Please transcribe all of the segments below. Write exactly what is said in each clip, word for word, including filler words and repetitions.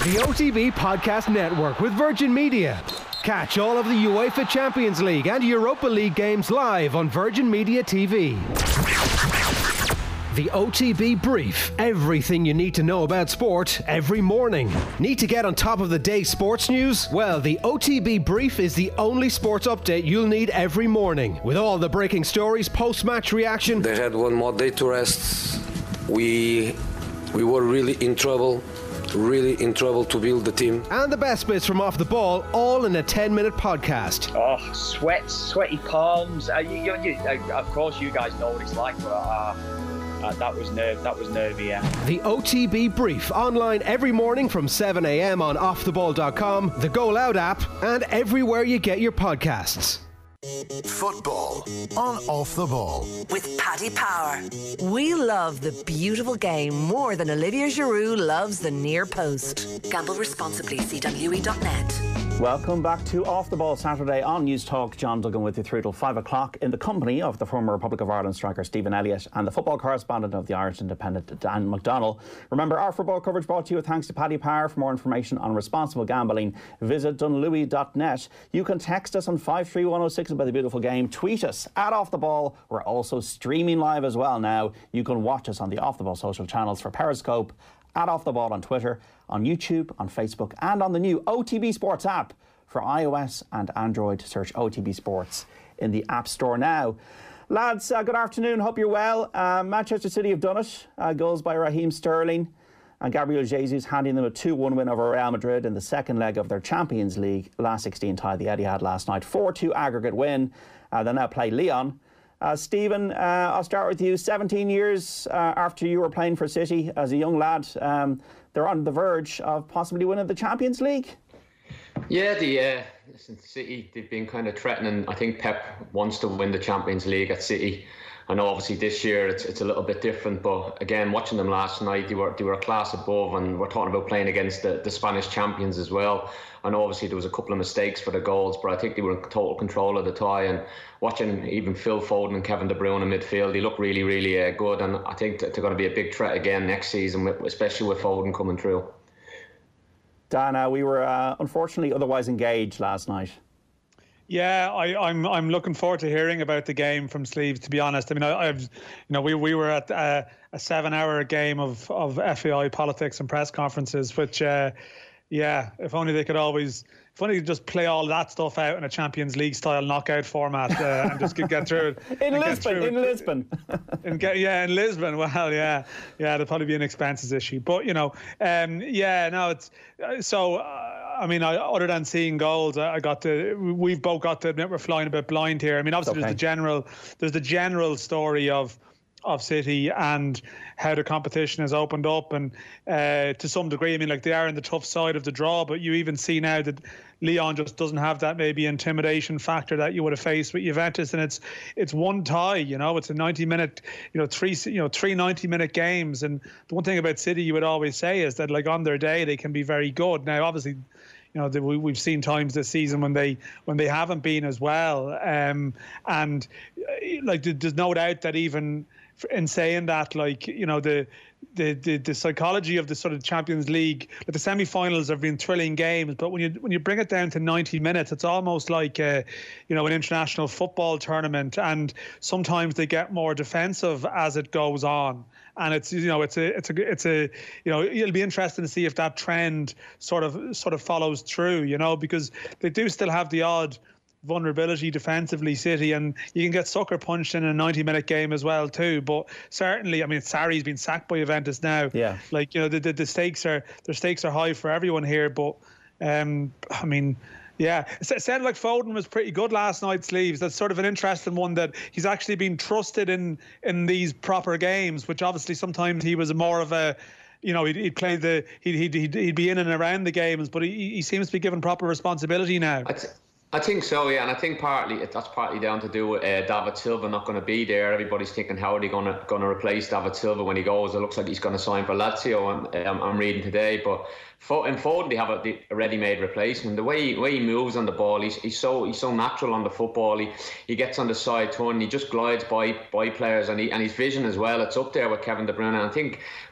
The O T B Podcast Network with Virgin Media. Catch all of the UEFA Champions League and Europa League games live on Virgin Media T V. The O T B Brief. Everything you need to know about sport every morning. Need to get on top of the day's sports news? Well, the O T B Brief is the only sports update you'll need every morning. With all the breaking stories, post-match reaction. They had one more day to rest. We, we were really in trouble. Really in trouble to build the team. And the best bits from off the ball, all in a ten-minute podcast. Oh, sweat, sweaty palms. Uh, you, you, you, uh, of course, you guys know what it's like, but uh, uh, that was nerve, that was nervy, yeah. The O T B Brief, online every morning from seven a.m. on off the ball dot com, the Go Loud app, and everywhere you get your podcasts. Football on Off the Ball with Paddy Power. We love the beautiful game more than Olivier Giroud loves the near post. Gamble responsibly. C W E dot net. Welcome back to Off the Ball Saturday on News Talk. John Duggan with you through till five o'clock in the company of the former Republic of Ireland striker Stephen Elliott and the football correspondent of the Irish Independent Dan McDonnell. Remember, our football coverage brought to you with thanks to Paddy Power. For more information on responsible gambling, visit dunlewy dot net. You can text us on five three one oh six about the beautiful game. Tweet us at Off the Ball. We're also streaming live as well now. You can watch us on the Off the Ball social channels for Periscope, at Off the Ball on Twitter, on YouTube, on Facebook, and on the new O T B Sports app for iOS and Android. Search O T B Sports in the App Store now. Lads, uh, good afternoon. Hope you're well. Uh, Manchester City have done it. Uh, goals by Raheem Sterling and Gabriel Jesus handing them a two one win over Real Madrid in the second leg of their Champions League last sixteen tie. The Etihad last night. four two aggregate win. Uh, they now play Lyon. Uh, Stephen, uh, I'll start with you. seventeen years uh, after you were playing for City as a young lad, um, they're on the verge of possibly winning the Champions League. Yeah, the uh, listen, City, they've been kind of threatening. I think Pep wants to win the Champions League at City. I know obviously this year it's it's a little bit different, but again, watching them last night, they were they were a class above, and we're talking about playing against the, the Spanish champions as well. I know obviously there was a couple of mistakes for the goals, but I think they were in total control of the tie. And watching even Phil Foden and Kevin De Bruyne in midfield, they look really, really uh, good. And I think that they're going to be a big threat again next season, especially with Foden coming through. Dana, we were uh, unfortunately otherwise engaged last night. Yeah, I, I'm I'm looking forward to hearing about the game from Sleeves. To be honest, I mean, I, I've you know we we were at uh, a seven-hour game of of F A I politics and press conferences, which uh, yeah, if only they could always. If only just play all that stuff out in a Champions League style knockout format uh, and just get, get through it. in Lisbon, in it. Lisbon. in, yeah, in Lisbon. Well, yeah, yeah, it'll probably be an expenses issue. But, you know, um, yeah, no, it's so, uh, I mean, I, other than seeing goals, I got to, we've both got to admit we're flying a bit blind here. I mean, obviously okay. there's the general, there's the general story of, of City and how the competition has opened up, and uh, to some degree, I mean, like they are in the tough side of the draw, but you even see now that Lyon just doesn't have that maybe intimidation factor that you would have faced with Juventus, and it's it's one tie, you know, it's a ninety minute, you know, three you know three ninety minute games, and the one thing about City you would always say is that like on their day they can be very good. Now, obviously, you know, we, we've seen times this season when they when they haven't been as well, um, and like there's no doubt that even in saying that, like, you know, the, the the the psychology of the sort of Champions League, like the semi-finals have been thrilling games, but when you when you bring it down to ninety minutes, it's almost like a, you know, an international football tournament, and sometimes they get more defensive as it goes on. And it's, you know, it's a, it's a, it's a, you know, it'll be interesting to see if that trend sort of, sort of follows through, you know, because they do still have the odd vulnerability defensively, City, and you can get sucker punched in a ninety minute game as well too. But certainly, I mean, Sarri's been sacked by Juventus now. Yeah. Like, you know, the, the, the stakes are, the stakes are high for everyone here. But, um, I mean, yeah, it sounded like Foden was pretty good last night, Sleeves. That's sort of an interesting one, that he's actually been trusted in in these proper games, which obviously sometimes he was more of a, you know, he'd, he'd play the, he'd, he'd, he'd be in and around the games, but he, he seems to be given proper responsibility now. I'd, I think so, yeah, and I think partly that's partly down to do with uh, David Silva not going to be there. Everybody's thinking, how are they going to going to replace David Silva when he goes? It looks like he's going to sign for Lazio. I'm, I'm, I'm reading today, but in Foden they have a, a ready-made replacement. The way he, way he moves on the ball, he's he's so he's so natural on the football. He he gets on the side turn, he just glides by by players, and he and his vision as well. It's up there with Kevin De Bruyne. And I think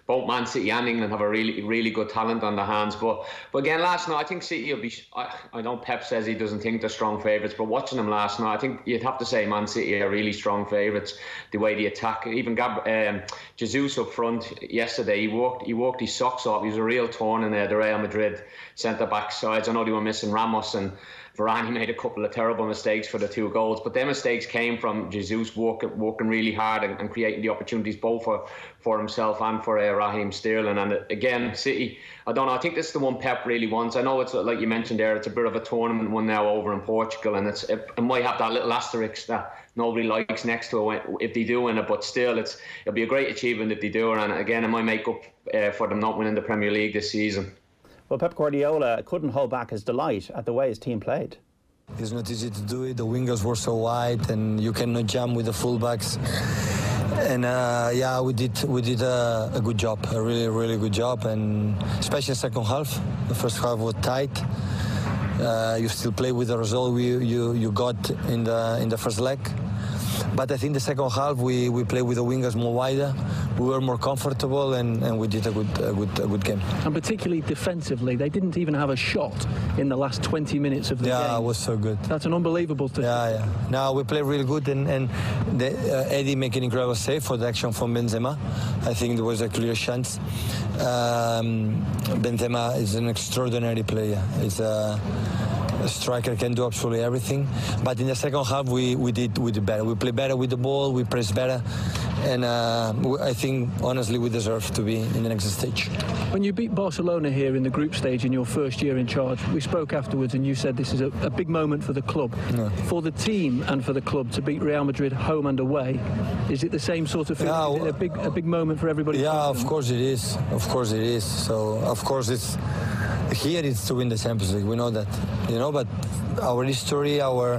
both Man City and England have a really, really good talent on their hands. But, but again, last night I think City will be. I, I know Pep says he doesn't think they're strong favourites, but watching them last night, I think you'd have to say Man City are really strong favourites. The way they attack, even Gab, um, Jesus up front yesterday, he walked, he walked his socks off. He was a real thorn in there. The Real Madrid centre back sides. I know they were missing Ramos and Varane made a couple of terrible mistakes for the two goals, but their mistakes came from Jesus working, working really hard and, and creating the opportunities both for, for himself and for uh, Raheem Sterling. And uh, again, City, I don't know, I think this is the one Pep really wants. I know it's, like you mentioned there, it's a bit of a tournament one now over in Portugal, and it's it, it might have that little asterisk that nobody likes next to it if they do win it, but still, it's it'll be a great achievement if they do. And again, it might make up uh, for them not winning the Premier League this season. Well, Pep Guardiola couldn't hold back his delight at the way his team played. It's not easy to do it. The wingers were so wide, and you cannot jump with the fullbacks. And uh, yeah, we did we did a, a good job, a really really good job, and especially second half. The first half was tight. Uh, you still play with the result you, you you got in the in the first leg. But I think the second half we, we played with the wingers more wider. We were more comfortable, and, and we did a good a good a good game. And particularly defensively, they didn't even have a shot in the last twenty minutes of the yeah, game. Yeah, it was so good. That's an unbelievable thing. Yeah, yeah. No, we played really good, and, and the, uh, Eddie made an incredible save for the action from Benzema. I think there was a clear chance. Um, Benzema is an extraordinary player. He's a A striker, can do absolutely everything, but in the second half we, we did we did better. We played better with the ball, we pressed better, and uh, I think honestly we deserve to be in the next stage. When you beat Barcelona here in the group stage in your first year in charge, we spoke afterwards and you said this is a, a big moment for the club. Yeah. For the team and for the club to beat Real Madrid home and away, is it the same sort of thing? Yeah, is it a big a big moment for everybody? Yeah, of course it is. Of course it is. So of course it's here it's to win the Champions League. We know that, you know, but our history, our,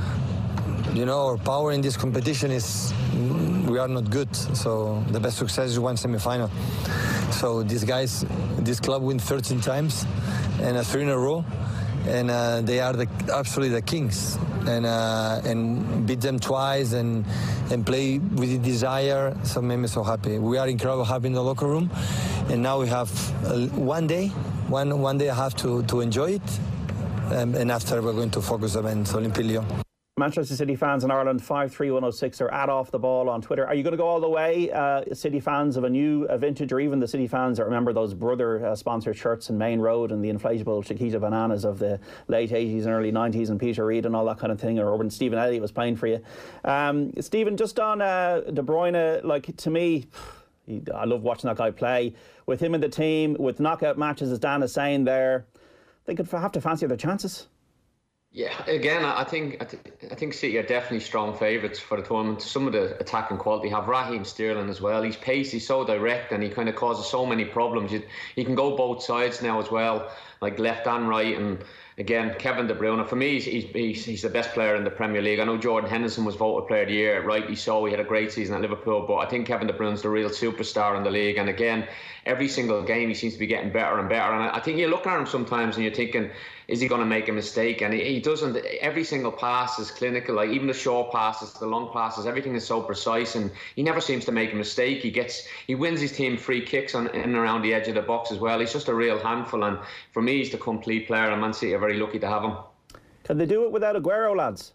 you know, our power in this competition is we are not good. So the best success is one semi-final. So these guys, this club win thirteen times and uh, three in a row, and uh, they are the, absolutely the kings. And uh, and beat them twice and and play with the desire. So made me so happy. We are incredibly happy in the locker room, and now we have uh, one day. One one day I have to, to enjoy it, um, and after we're going to focus on Olympique Lyon. Manchester City fans in Ireland, five three one oh six are at Off the Ball on Twitter. Are you going to go all the way, uh, City fans of a new a vintage, or even the City fans that remember those brother uh, sponsored shirts in Main Road and the inflatable Chiquita bananas of the late eighties and early nineties, and Peter Reid and all that kind of thing, or when Stephen Elliott was playing for you? Um, Stephen, just on uh, De Bruyne, like, to me, I love watching that guy play. With him in the team, with knockout matches, as Dan is saying there, they could have to fancy their chances. Yeah, again, I think I, th- I think City are definitely strong favourites for the tournament. Some of the attacking quality have Raheem Sterling as well. He's pace, he's so direct, and he kind of causes so many problems. You, he can go both sides now as well, like left and right. And again, Kevin De Bruyne, for me, he's, he's he's the best player in the Premier League. I know Jordan Henderson was voted Player of the Year, rightly so. He had a great season at Liverpool, but I think Kevin De Bruyne's the real superstar in the league. And again, every single game he seems to be getting better and better. And I think you're looking at him sometimes and you're thinking, is he going to make a mistake? And he, he doesn't. Every single pass is clinical, like even the short passes, the long passes, everything is so precise, and he never seems to make a mistake. He gets, he wins his team free kicks on in and around the edge of the box as well. He's just a real handful, and for me, he's the complete player, and Man City are very lucky to have him. Can they do it without Aguero, lads?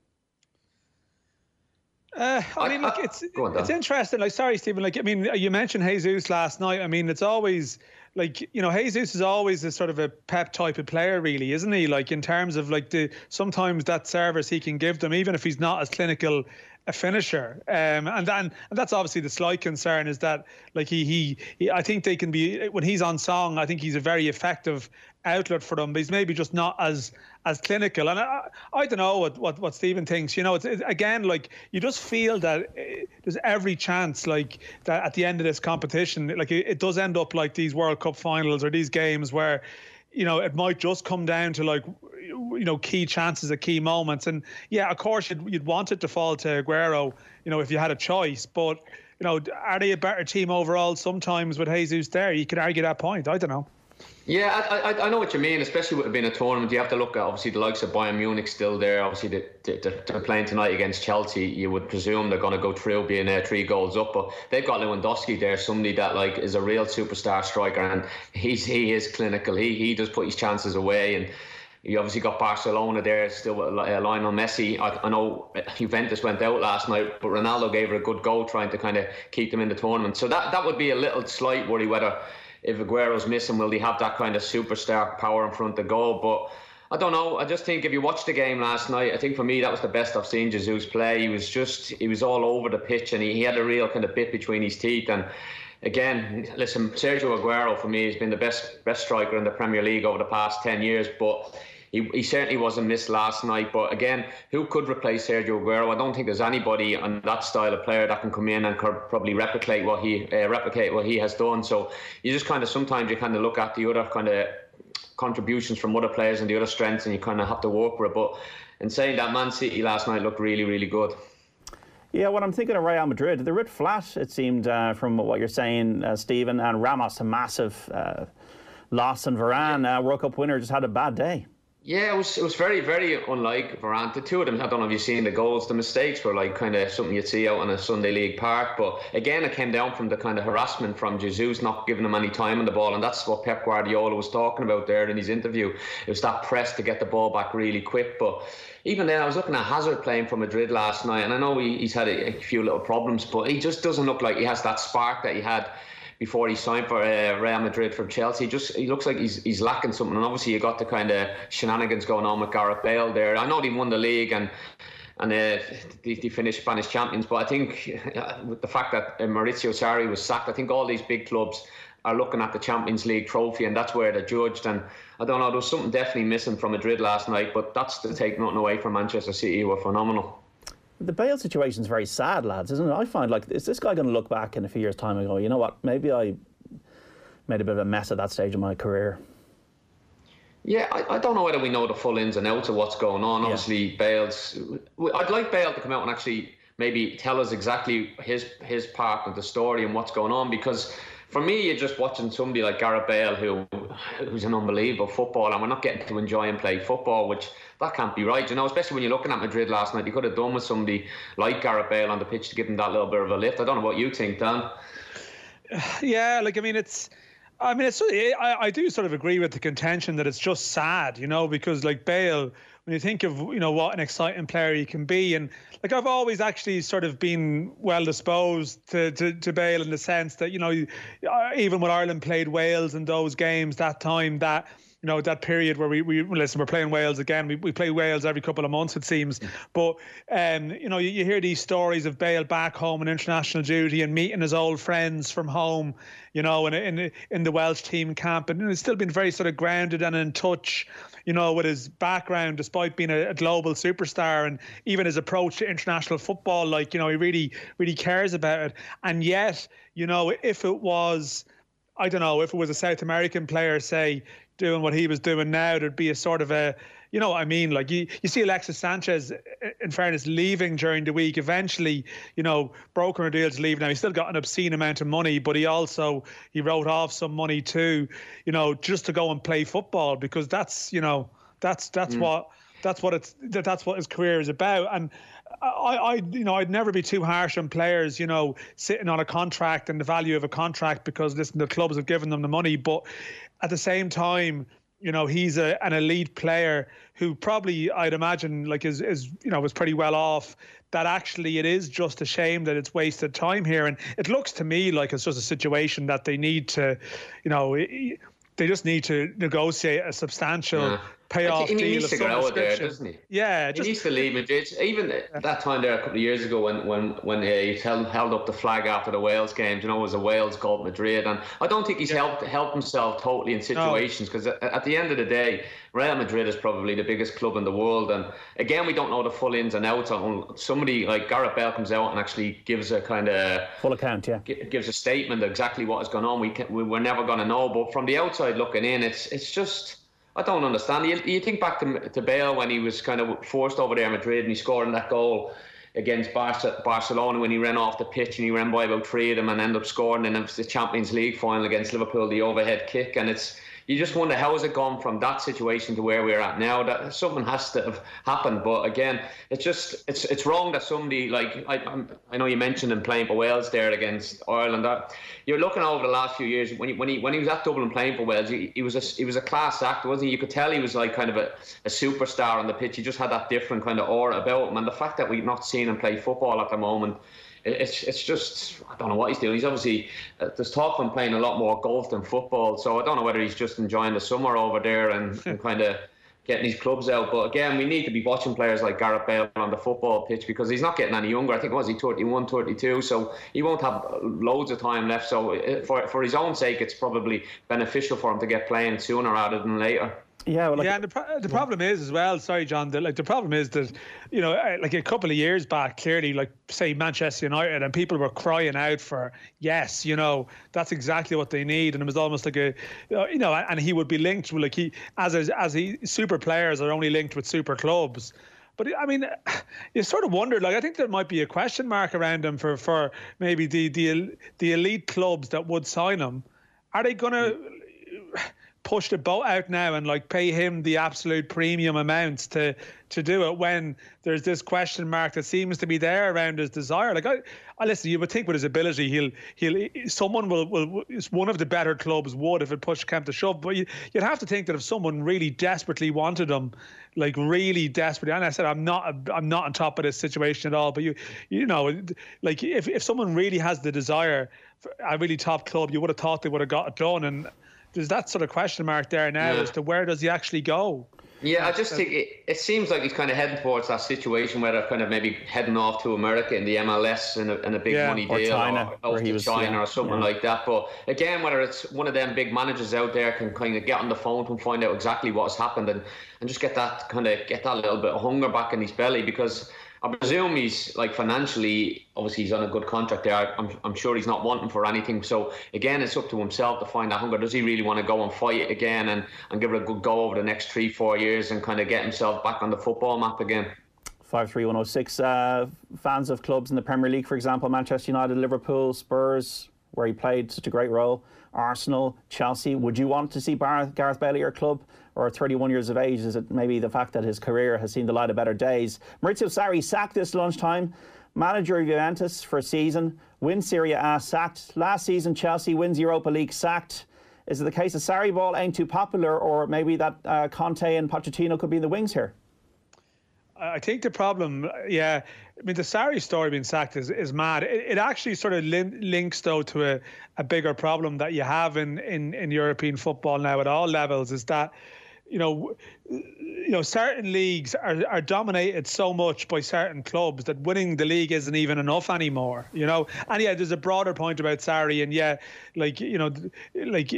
Uh, I mean, look, it's it's interesting. Like, sorry, Stephen. Like, I mean, you mentioned Jesus last night. I mean, it's always like, you know, Jesus is always a sort of a Pep type of player, really, isn't he? Like, in terms of like the sometimes that service he can give them, even if he's not as clinical a finisher. Um, and then and that's obviously the slight concern is that like he, he he I think they can be, when he's on song, I think he's a very effective outlet for them, but he's maybe just not as as clinical. And I, I don't know what, what, what Stephen thinks. You know, it's, it's again, like, you just feel that it, there's every chance, like, that at the end of this competition, like, it, it does end up like these World Cup finals or these games where, you know, it might just come down to, like, you know, key chances at key moments. And yeah, of course, you'd, you'd want it to fall to Aguero, you know, if you had a choice. But, you know, are they a better team overall sometimes with Jesus there? You could argue that point. I don't know. Yeah, I, I I know what you mean, especially with it being a tournament. You have to look at, obviously, the likes of Bayern Munich still there. Obviously, they, they, they're playing tonight against Chelsea. You would presume they're going to go through being uh, three goals up. But they've got Lewandowski there, somebody that like is a real superstar striker. And he's he is clinical. He, he does put his chances away. And you obviously got Barcelona there, still with uh, Lionel Messi. I, I know Juventus went out last night, but Ronaldo gave it a good go trying to kind of keep them in the tournament. So that, that would be a little slight worry whether... if Aguero's missing, will he have that kind of superstar power in front of goal? But I don't know. I just think if you watched the game last night, I think for me that was the best I've seen Jesus play. He was just, he was all over the pitch, and he, he had a real kind of bit between his teeth. And again, listen, Sergio Aguero for me has been the best best striker in the Premier League over the past ten years. But He, he certainly wasn't missed last night. But again, who could replace Sergio Aguero? I don't think there's anybody on that style of player that can come in and could probably replicate what he uh, replicate what he has done. So you just kind of sometimes you kind of look at the other kind of contributions from other players and the other strengths, and you kind of have to work with it. But in saying that, Man City last night looked really, really good. Yeah, well, I'm thinking of Real Madrid. They're a bit flat, it seemed, uh, from what you're saying, uh, Stephen. And Ramos, a massive uh, loss, and Varane, uh, World Cup winner, just had a bad day. Yeah, it was it was very, very unlike Varane. The two of them, I don't know if you've seen the goals. The mistakes were like kind of something you'd see out on a Sunday League park. But again, it came down from the kind of harassment from Jesus not giving him any time on the ball. And that's what Pep Guardiola was talking about there in his interview. It was that press to get the ball back really quick. But even then, I was looking at Hazard playing for Madrid last night. And I know he, he's had a, a few little problems, but he just doesn't look like he has that spark that he had before he signed for uh, Real Madrid from Chelsea. Just he looks like he's he's lacking something. And obviously you got the kind of shenanigans going on with Gareth Bale there. I know they won the league and and uh, they, they finished Spanish champions, but I think uh, with the fact that uh, Maurizio Sarri was sacked, I think all these big clubs are looking at the Champions League trophy, and that's where they're judged. And I don't know, there was something definitely missing from Madrid last night, but that's to take nothing away from Manchester City, who were phenomenal. The Bale situation is very sad, lads, isn't it? I find, like, is this guy going to look back in a few years' time and go, you know what, maybe I made a bit of a mess at that stage of my career? Yeah, I, I don't know whether we know the full ins and outs of what's going on. Yeah. Obviously, Bale's... I'd like Bale to come out and actually maybe tell us exactly his his part of the story and what's going on, because for me, you're just watching somebody like Gareth Bale, who who's an unbelievable footballer, and we're not getting to enjoy and play football, which that can't be right, you know, especially when you're looking at Madrid last night. You could have done with somebody like Gareth Bale on the pitch to give him that little bit of a lift. I don't know what you think, Dan. Yeah, like, I mean, it's... I mean, it's. I, I do sort of agree with the contention that it's just sad, you know, because like Bale, when you think of, you know, what an exciting player he can be, and like I've always actually sort of been well disposed to, to, to Bale in the sense that, you know, even when Ireland played Wales in those games that time, that, you know, that period where we, we listen, we're playing Wales again. We, we play Wales every couple of months, it seems. But, um, you know, you, you hear these stories of Bale back home on international duty and meeting his old friends from home, you know, in, in, in the Welsh team camp. And it's still been very sort of grounded and in touch, you know, with his background, despite being a, a global superstar, and even his approach to international football. Like, you know, he really, really cares about it. And yet, you know, if it was, I don't know, if it was a South American player, say, doing what he was doing now, there'd be a sort of a, you know what I mean? Like, you, you see Alexis Sanchez, in fairness, leaving during the week. Eventually, you know, broker deals leave. Now, he's still got an obscene amount of money, but he also, he wrote off some money too, you know, just to go and play football, because that's, you know, that's, that's mm. what, that's what it's, that's what his career is about. And I, I, you know, I'd never be too harsh on players, you know, sitting on a contract and the value of a contract, because listen, the clubs have given them the money. But at the same time, you know, he's a, an elite player who probably, I'd imagine, like is, is, you know, was pretty well off, that actually it is just a shame that it's wasted time here. And it looks to me like it's just a situation that they need to, you know, they just need to negotiate a substantial yeah. payoff he, he deal needs of to some get out description. there, doesn't he? Yeah, he just, needs to leave Madrid. Even that time there a couple of years ago, when when when uh, he held held up the flag after the Wales games, you know, it was a Wales called Madrid, and I don't think he's yeah. helped helped himself totally in situations, because no. at, at the end of the day, Real Madrid is probably the biggest club in the world, and again, we don't know the full ins and outs. On somebody like Gareth Bale comes out and actually gives a kind of full account, yeah, gives a statement of exactly what is going on. We can, we we're never going to know, but from the outside looking in, it's it's just, I don't understand. You, you think back to, to Bale when he was kind of forced over there in Madrid and he scored in that goal against Barca, Barcelona when he ran off the pitch and he ran by about three of them and ended up scoring, and it was the Champions League final against Liverpool, the overhead kick. And it's, you just wonder how has it gone from that situation to where we're at now. That something has to have happened. But again, it's just it's it's wrong that somebody like I I'm, I know you mentioned him playing for Wales there against Ireland. That you're looking over the last few years when he when he when he was at Dublin playing for Wales, he, he was a he was a class actor, wasn't he? You could tell he was like kind of a, a superstar on the pitch. He just had that different kind of aura about him. And the fact that we've not seen him play football at the moment, It's it's just, I don't know what he's doing. He's obviously, uh, there's talk of him playing a lot more golf than football. So I don't know whether he's just enjoying the summer over there and, and kind of getting his clubs out. But again, we need to be watching players like Gareth Bale on the football pitch because he's not getting any younger. I think, was he thirty-one, thirty-two? So he won't have loads of time left. So for, for his own sake, it's probably beneficial for him to get playing sooner rather than later. Yeah, well, like, yeah, and the, pro- the problem is as well, sorry, John, the, like the problem is that, you know, like a couple of years back, clearly, like, say, Manchester United, and people were crying out for, yes, you know, that's exactly what they need. And it was almost like a, you know, and he would be linked with, like, he, as a, as he, super players are only linked with super clubs. But, I mean, you sort of wondered, like, I think there might be a question mark around him for, for maybe the, the, the elite clubs that would sign him. Are they going to push the boat out now and like pay him the absolute premium amounts to to do it when there's this question mark that seems to be there around his desire? Like I, I listen, you would think with his ability, he'll he'll someone will will one of the better clubs would if it pushed came to shove. But you, you'd have to think that if someone really desperately wanted him, like really desperately, and I said I'm not I'm not on top of this situation at all, but you you know, like if if someone really has the desire for a really top club, you would have thought they would have got it done. And there's that sort of question mark there now yeah. as to where does he actually go? Yeah, I just think it, it seems like he's kind of heading towards that situation where they're kind of maybe heading off to America in the M L S in a, in a big yeah, money or deal, China, or out to was, China yeah, or something yeah. like that. But again, whether it's one of them big managers out there can kind of get on the phone and find out exactly what has happened and, and just get that kind of get that little bit of hunger back in his belly, because I presume he's like financially, obviously he's on a good contract there. I'm, I'm sure he's not wanting for anything. So again, it's up to himself to find that hunger. Does he really want to go and fight again and, and give it a good go over the next three, four years and kind of get himself back on the football map again? five three one oh six. Uh, fans of clubs in the Premier League, for example, Manchester United, Liverpool, Spurs, where he played such a great role, Arsenal, Chelsea. Would you want to see Bar- Gareth Bale at your club? Or thirty-one years of age, is it maybe the fact that his career has seen the light of better days? Maurizio Sarri sacked this lunchtime. Manager of Juventus for a season. Wins Serie A, sacked. Last season, Chelsea wins Europa League, sacked. Is it the case that Sarri ball ain't too popular, or maybe that uh, Conte and Pochettino could be in the wings here? I think the problem, yeah, I mean, the Sarri story being sacked is, is mad. It, it actually sort of lin- links, though, to a, a bigger problem that you have in, in, in European football now at all levels, is that, you know, you know, certain leagues are, are dominated so much by certain clubs that winning the league isn't even enough anymore, you know. And yeah, there's a broader point about Sarri, and yeah, like, you know, like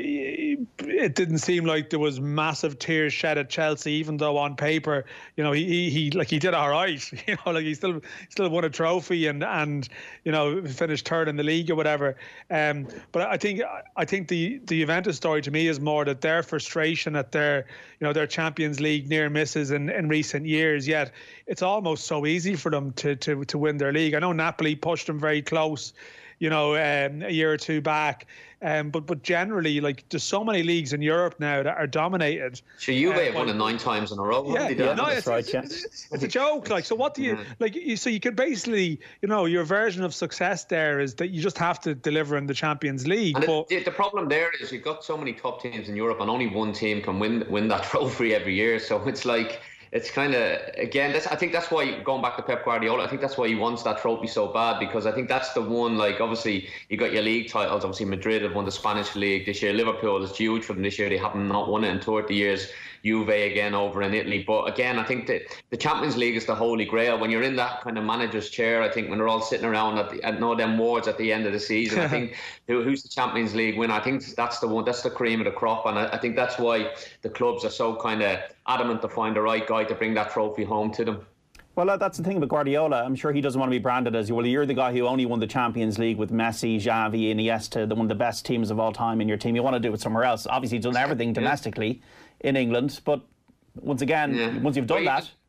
it didn't seem like there was massive tears shed at Chelsea, even though on paper, you know, he he, he like he did all right, you know, like he still still won a trophy and and you know, finished third in the league or whatever. Um, but I think I think the the Juventus story to me is more that their frustration at their, you know, their Champions League near misses in, in recent years, yet it's almost so easy for them to, to, to win their league. I know Napoli pushed them very close, you know, um, a year or two back. Um, but but generally, like, there's so many leagues in Europe now that are dominated. Sure, Juve uh, have won it nine times in a row. Yeah, yeah, no, it's, right, it's, yeah. it's, it's a joke. Like, so what do you yeah. like? You, so you could basically, you know, your version of success there is that you just have to deliver in the Champions League. And but the, the problem there is you've got so many top teams in Europe, and only one team can win win that trophy every year. So it's like. It's kind of, again, that's, I think that's why, going back to Pep Guardiola, I think that's why he wants that trophy so bad, because I think that's the one, like, obviously, you got your league titles. Obviously, Madrid have won the Spanish league this year. Liverpool is huge for them this year. They haven't not won it in thirty years. Juve again over in Italy. But again, I think that the Champions League is the holy grail. When you're in that kind of manager's chair, I think when they're all sitting around at, the, at no them wards at the end of the season, I think who, who's the Champions League winner? I think that's the one, that's the cream of the crop. And I, I think that's why the clubs are so kind of adamant to find the right guy to bring that trophy home to them. Well, that's the thing about Guardiola. I'm sure he doesn't want to be branded as, well, you're the guy who only won the Champions League with Messi, Xavi, Iniesta, the one of the best teams of all time in your team. You want to do it somewhere else. Obviously, he's done everything domestically yeah. in England, but once again, yeah. once you've done well, that...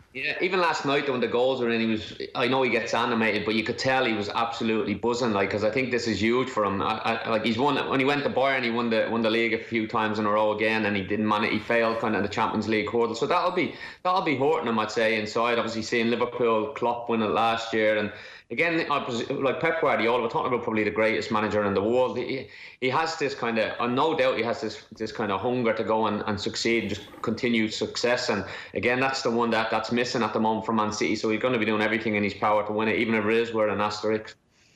Yeah, even last night when the goals were in, he was. I know he gets animated, but you could tell he was absolutely buzzing. Like, because I think this is huge for him. I, I, like he's won when he went to Bayern, he won the won the league a few times in a row again, and he didn't manage. He failed kind of the Champions League hurdle, so that'll be that'll be hurting him, I'd say, inside. Obviously, seeing Liverpool, Klopp win it last year, and again, like Pep Guardiola, we're talking about probably the greatest manager in the world. He, he has this kind of, uh, no doubt, he has this this kind of hunger to go and, and succeed, and just continued success. And again, that's the one that that's missing at the moment from Man City. So he's going to be doing everything in his power to win it, even if it is wearing an asterisk.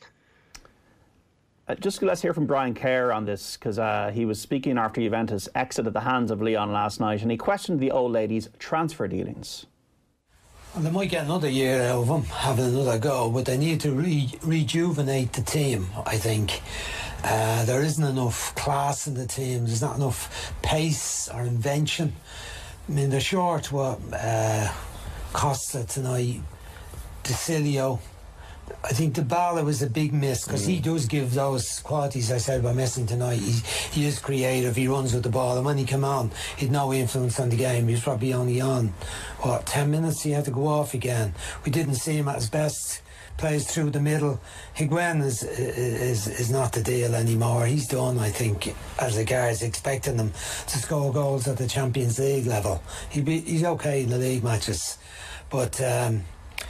Uh, just let's hear from Brian Kerr on this, because uh, he was speaking after Juventus exited the hands of Lyon last night, and he questioned the old lady's transfer dealings. Well, they might get another year out of him, having another go, but they need to re rejuvenate the team, I think. Uh, there isn't enough class in the team. There's not enough pace or invention. I mean, they're short what uh, Costa tonight, DeCilio. I think Dybala was a big miss, because mm. he does give those qualities I said about missing tonight. He, he is creative, he runs with the ball, and when he came on, he had no influence on the game. He was probably only on, what, ten minutes? He had to go off again. We didn't see him at his best. Plays through the middle. Higuain is, is, is not the deal anymore. He's done, I think, as regards expecting him to score goals at the Champions League level. He'd be, he's okay in the league matches. But, um,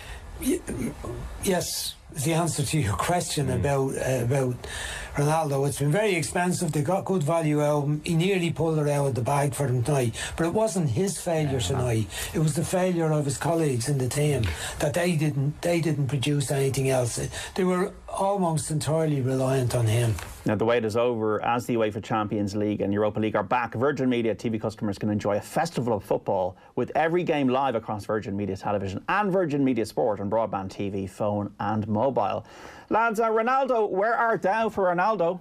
yes, the answer to your question mm. about uh, about Ronaldo, it's been very expensive. They got good value out of him. He nearly pulled it out of the bag for them tonight, but it wasn't his failure tonight. It was the failure of his colleagues in the team, that they didn't they didn't produce anything else. They were almost entirely reliant on him. Now, the wait is over. As the UEFA Champions League and Europa League are back, Virgin Media T V customers can enjoy a festival of football with every game live across Virgin Media Television and Virgin Media Sport on broadband T V, phone and mobile. Lads, uh, Ronaldo, where art thou for Ronaldo?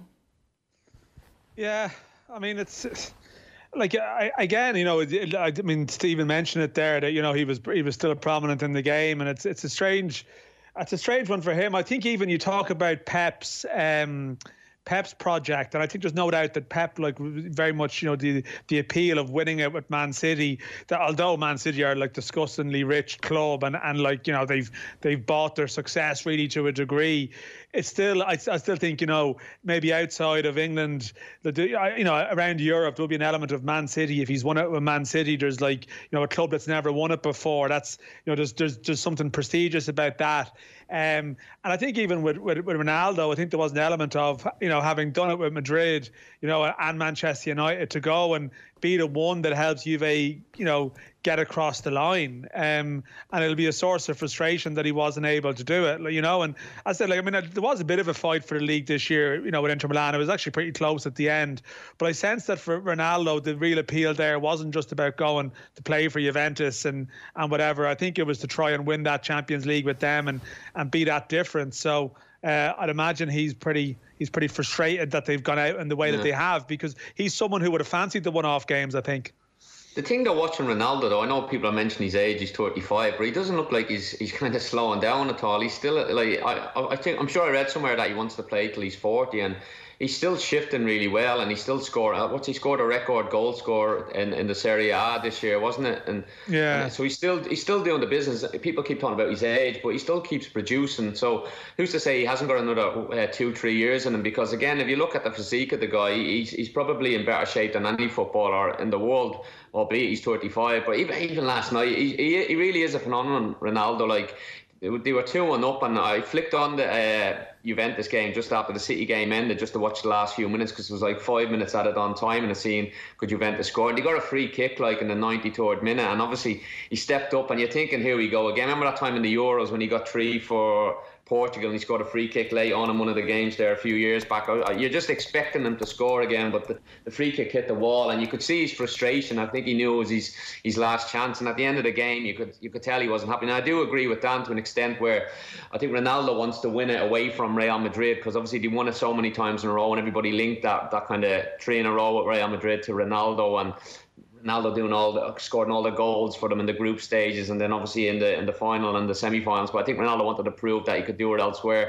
Yeah, I mean, it's... it's like, I, again, you know, it, I mean, Stephen mentioned it there, that, you know, he was he was still prominent in the game, and it's it's a strange... It's a strange one for him. I think even you talk about Pep's um, Pep's project, and I think there's no doubt that Pep, like, very much, you know, the the appeal of winning it with Man City. That although Man City are like disgustingly rich club, and and like, you know, they've they've bought their success really to a degree. It's still, I, I still think, you know, maybe outside of England, the, you know, around Europe, there'll be an element of Man City. If he's won it with Man City, there's like, you know, a club that's never won it before. That's, you know, there's there's, there's something prestigious about that. Um, and I think even with, with, with Ronaldo, I think there was an element of, you know, having done it with Madrid, you know, and Manchester United, to go and be the one that helps Juve, you know, get across the line. Um, and it'll be a source of frustration that he wasn't able to do it, you know. And I said, like, I mean, there was a bit of a fight for the league this year, you know, with Inter Milan. It was actually pretty close at the end. But I sensed that for Ronaldo, the real appeal there wasn't just about going to play for Juventus and, and whatever. I think it was to try and win that Champions League with them and, and be that different. So uh, I'd imagine he's pretty... He's pretty frustrated that they've gone out in the way yeah. that they have, because he's someone who would have fancied the one-off games, I think. The thing that watching Ronaldo, though, I know people are mentioning his age, he's thirty-five, but he doesn't look like he's he's kind of slowing down at all. He's still, like, I, I think, I'm sure I read somewhere that he wants to play till he's forty, and he's still shifting really well, and he's still scoring. What's he scored a record goal score in, in the Serie A this year, wasn't it? And yeah, and so he's still he's still doing the business. People keep talking about his age, but he still keeps producing. So who's to say he hasn't got another uh, two, three years in him? Because again, if you look at the physique of the guy, he's he's probably in better shape than any footballer in the world, albeit he's thirty-five. But even even last night, he he, he really is a phenomenon, Ronaldo. Like, they were two one up, and I flicked on the uh, Juventus game just after the City game ended, just to watch the last few minutes, because it was like five minutes added on time, and a scene could Juventus score. And he got a free kick like in the ninety-third minute, and obviously he stepped up, and you're thinking, here we go again. Remember that time in the Euros when he got three for Portugal and he scored a free kick late on in one of the games there a few years back? You're just expecting him to score again, but the, the free kick hit the wall, and you could see his frustration. I think he knew it was his his last chance, and at the end of the game you could you could tell he wasn't happy. And I do agree with Dan to an extent, where I think Ronaldo wants to win it away from Real Madrid, because obviously they won it so many times in a row, and everybody linked that that kind of three in a row with Real Madrid to Ronaldo, and Ronaldo doing all the scoring all the goals for them in the group stages, and then obviously in the in the final and the semi-finals. But I think Ronaldo wanted to prove that he could do it elsewhere.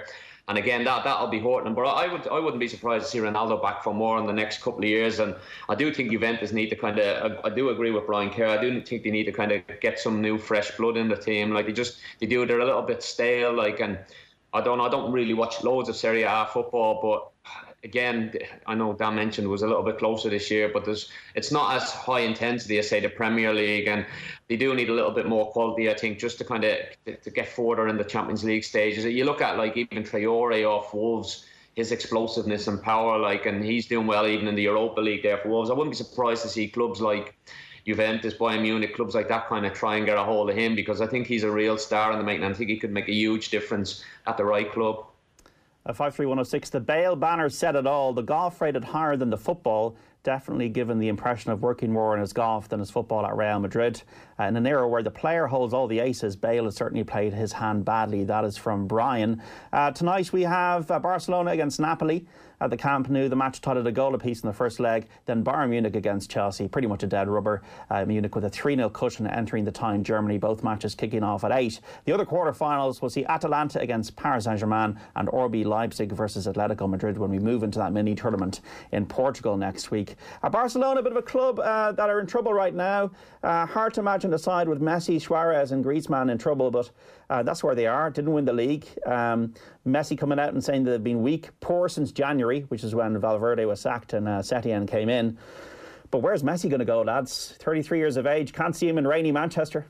And again, that that'll be hurting him. But I would I wouldn't be surprised to see Ronaldo back for more in the next couple of years. And I do think Juventus need to kind of. I, I do agree with Brian Kerr. I do think they need to kind of get some new fresh blood in the team. Like they just they do. They're a little bit stale. Like and I don't I don't really watch loads of Serie A football, but. Again, I know Dan mentioned it was a little bit closer this year, but there's it's not as high intensity as, say, the Premier League, and they do need a little bit more quality, I think, just to kind of to get further in the Champions League stages. You look at, like, even Traore off Wolves, his explosiveness and power, like, and he's doing well even in the Europa League there for Wolves. I wouldn't be surprised to see clubs like Juventus, Bayern Munich, clubs like that kind of try and get a hold of him, because I think he's a real star in the making, and I think he could make a huge difference at the right club. Uh, five three one oh six, the Bale banner said it all. The golf rated higher than the football, definitely given the impression of working more in his golf than his football at Real Madrid. Uh, in an era where the player holds all the aces, Bale has certainly played his hand badly. That is from Brian. Uh, tonight we have uh, Barcelona against Napoli at the Camp Nou. The match tied at a goal apiece in the first leg. Then Bayern Munich against Chelsea, pretty much a dead rubber. Uh, Munich with a three nil cushion entering the tie in Germany, both matches kicking off at eight. The other quarter-finals will see Atalanta against Paris Saint-Germain and R B Leipzig versus Atletico Madrid when we move into that mini-tournament in Portugal next week. Uh, Barcelona, a bit of a club uh, that are in trouble right now. Uh, hard to imagine the side with Messi, Suarez and Griezmann in trouble, but uh, that's where they are. Didn't win the league. Um, Messi coming out and saying that they've been weak, poor since January, which is when Valverde was sacked and uh, Setien came in. But where's Messi going to go, lads? thirty-three years of age. Can't see him in rainy Manchester.